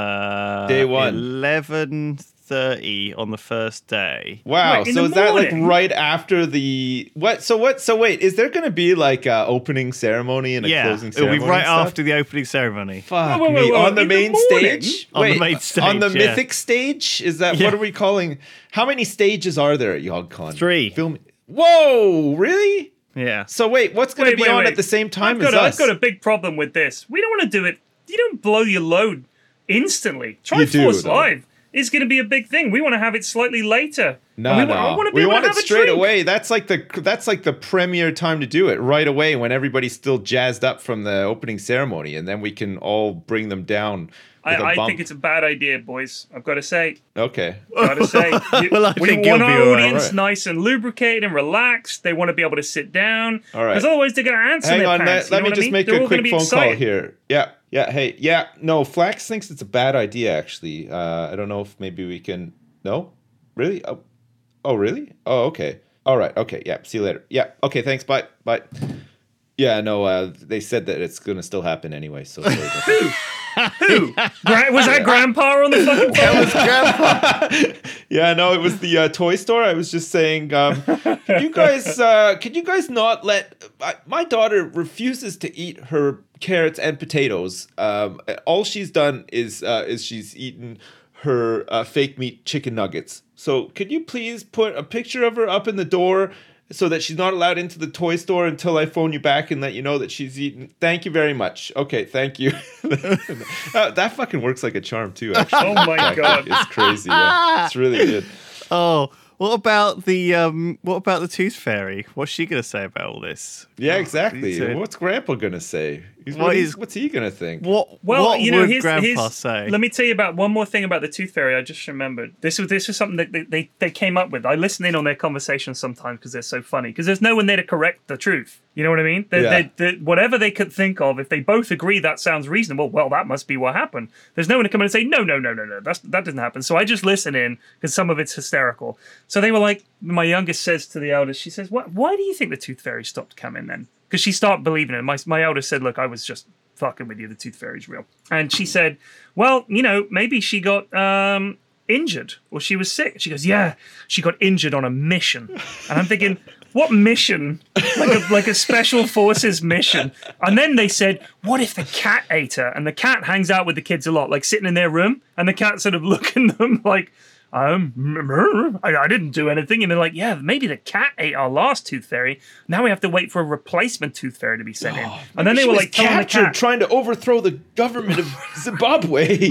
uh, Day one. eleven thirty on the first day. Wow. Wait, in so the is that like morning? right after the what? So what? So wait, is there going to be like a opening ceremony and a Yeah, closing it'll ceremony? be right and stuff? after the opening ceremony. Fuck Wait, wait, me wait, wait, on the in the main morning? stage. On the Wait, main on the stage, yeah. mythic stage. Is that Yeah. what are we calling? How many stages are there at YogCon? Three. Film. Whoa! Really? Yeah. So wait, what's going to Wait, be wait, on wait. at the same time I've got, as a, us? I've got a big problem with this. We don't want to do it. You don't blow your load instantly. You do, Triforce though. Live is going to be a big thing. We want to have it slightly later. No, And we no. Want, I want to be we able want to it have a straight drink. away. That's like the that's like the premier time to do it right away when everybody's still jazzed up from the opening ceremony, and then we can all bring them down. With a I, I bump. think it's a bad idea, boys. I've got to say. okay. Got to say. You- Well, I we think want you'll be our all right. audience Right. nice and lubricated and relaxed. They want to be able to sit down. All right. Because otherwise they're going to answer Hang their on, pants. let, let you know me what I just mean? make They're a all gonna quick be phone call excited. here. Yeah, yeah, hey, yeah. No, Flax thinks it's a bad idea. Actually, uh, I don't know if maybe we can. No, really? Oh, oh, really? Oh, okay. All right. Okay. Yeah. See you later. Yeah. Okay. Thanks. Bye. Bye. Yeah. No. Uh, they said that it's gonna still happen anyway. So. sorry about that. Who? Gra- was that Grandpa on the fucking phone? Yeah, no, it was the uh, toy store. I was just saying, um, could you guys, uh, could you guys not let uh, my daughter refuses to eat her carrots and potatoes. Um, all she's done is uh, is she's eaten her uh, fake meat chicken nuggets. So could you please put a picture of her up in the door so that she's not allowed into the toy store until I phone you back and let you know that she's eaten? Thank you very much. Okay, thank you. uh, that fucking works like a charm too, actually. Oh my god. It's crazy. Yeah. It's really good. Oh, what about the um? What about the Tooth Fairy? What's she gonna say about all this? Yeah, Oh, exactly. he's a- What's Grandpa gonna say? He's, What what he's, is- what's he gonna think? What? Well, what you know, would here's, Grandpa here's- say? let me tell you about one more thing about the Tooth Fairy. I just remembered. This was this was something that they, they, they came up with. I listen in on their conversations sometimes because they're so funny. Because there's no one there to correct the truth. You know what I mean? They, Yeah. they, they, whatever they could think of, if they both agree that sounds reasonable, well, that must be what happened. There's no one to come in and say, no, no, no, no, no, that's, that doesn't happen. So I just listen in because some of it's hysterical. So they were like, my youngest says to the eldest, she says, what, why do you think the Tooth Fairy stopped coming then? Because she started believing it. My, my eldest said, look, I was just fucking with you, the Tooth Fairy's real. And she said, well, you know, maybe she got um, injured or she was sick. She goes, yeah, she got injured on a mission. And I'm thinking, what mission? Like a like a special forces mission. And then they said, what if the cat ate her? And the cat hangs out with the kids a lot, like sitting in their room, and the cat sort of looking at them like, um, I, I didn't do anything. And they're like, yeah, maybe the cat ate our last tooth fairy. Now we have to wait for a replacement tooth fairy to be sent in. And then they She were was like telling the captured cat trying to overthrow the government of Zimbabwe.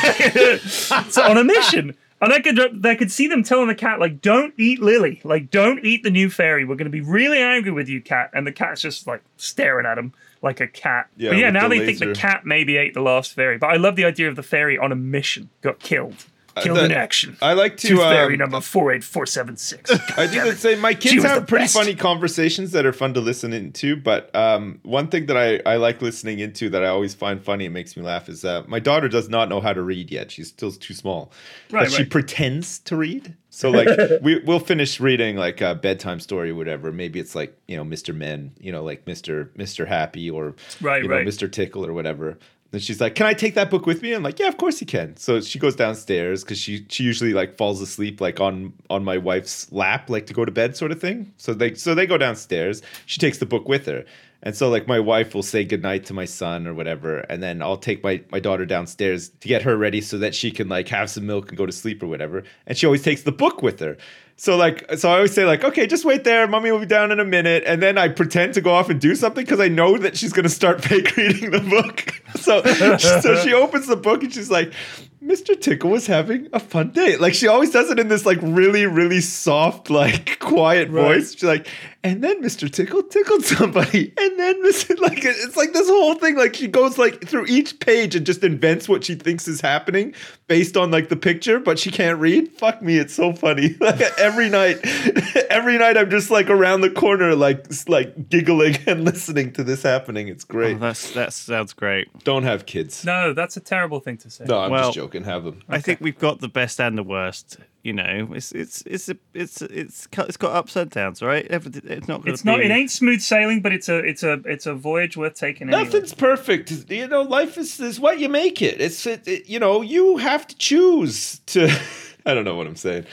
so on a mission. And I could they could see them telling the cat, like, don't eat Lily. Like, don't eat the new fairy. We're going to be really angry with you, cat. And the cat's just, like, staring at him like a cat. Yeah, but yeah, with now the they think the laser. cat maybe ate the last fairy. But I love the idea of the fairy on a mission. Got killed. Killed the- in action. I like to, Tooth fairy um, number four eight four seven six. I do the same. My She kids was have the pretty best. funny conversations that are fun to listen into. But um, one thing that I, I like listening into that I always find funny and makes me laugh is uh, my daughter does not know how to read yet. She's still too small. Right, but she right. pretends to read. So like we we'll finish reading like a bedtime story or whatever. Maybe it's like, you know, Mister Men, you know, like Mister Mister Happy or Right, you know, right. Mister Tickle or whatever. Then she's like, "Can I take that book with me?" I'm like, "Yeah, of course you can." So she goes downstairs because she she usually like falls asleep like on on my wife's lap, like to go to bed sort of thing. So they so they go downstairs. She takes the book with her. And so like my wife will say goodnight to my son or whatever, and then I'll take my, my daughter downstairs to get her ready so that she can like have some milk and go to sleep or whatever. And she always takes the book with her. So like so I always say like, okay, just wait there, mommy will be down in a minute, and then I pretend to go off and do something because I know that she's gonna start fake reading the book. So so she opens the book and she's like, Mister Tickle was having a fun day. Like she always does it in this like really, really soft, like quiet Right. voice. She's like, and then Mister Tickle tickled somebody. And then Mister like it's like this whole thing. Like she goes like through each page and just invents what she thinks is happening based on like the picture, but she can't read. Fuck me, it's so funny. Like every night, every night I'm just like around the corner, like s- like giggling and listening to this happening. It's great. Oh, that's that sounds great. Don't have kids. No, that's a terrible thing to say. No, I'm Well- just joking. Have them. I think we've got the best and the worst. You know, it's it's it's a, it's it's cut- it's got ups and downs, right? Everything- It's not. Gonna It's not. Be, It ain't smooth sailing, but it's a. It's a. It's a voyage worth taking. Anyway. Nothing's perfect. You know, life is, is what you make it. It's, it, it- you know, you have to choose to. I don't know what I'm saying.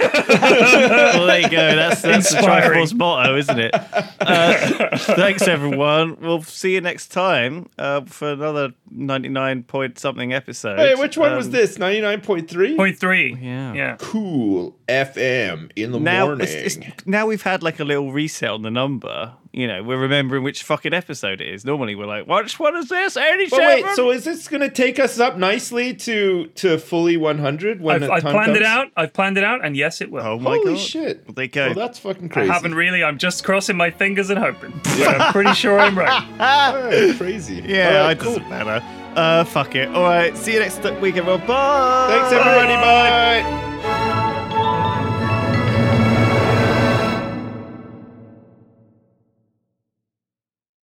Well, there you go. That's that's the Inspiring. Triforce motto, isn't it? Uh, thanks, everyone. We'll see you next time uh, for another ninety-nine point something episode. Hey, which one was Um, this? ninety-nine point three? Point three. Yeah. Yeah. Cool F M in the Now, morning. it's, it's, now we've had like a little reset on the number. You know, we're remembering which fucking episode it is. Normally, we're like, "Which one is this?" But eighty-seven. wait, so is this going to take us up nicely to to fully one hundred when I've, the I've time planned comes? it out. I've planned it out, and yes, it will. oh my Holy god! shit! Well, there you go. Well, that's fucking I crazy. haven't really. I'm just crossing my fingers and hoping. But I'm pretty sure I'm right. All right, crazy. yeah, All right, it cool. doesn't matter. Uh, fuck it. All right, see you next week, everyone. Bye. Thanks, everybody. Bye.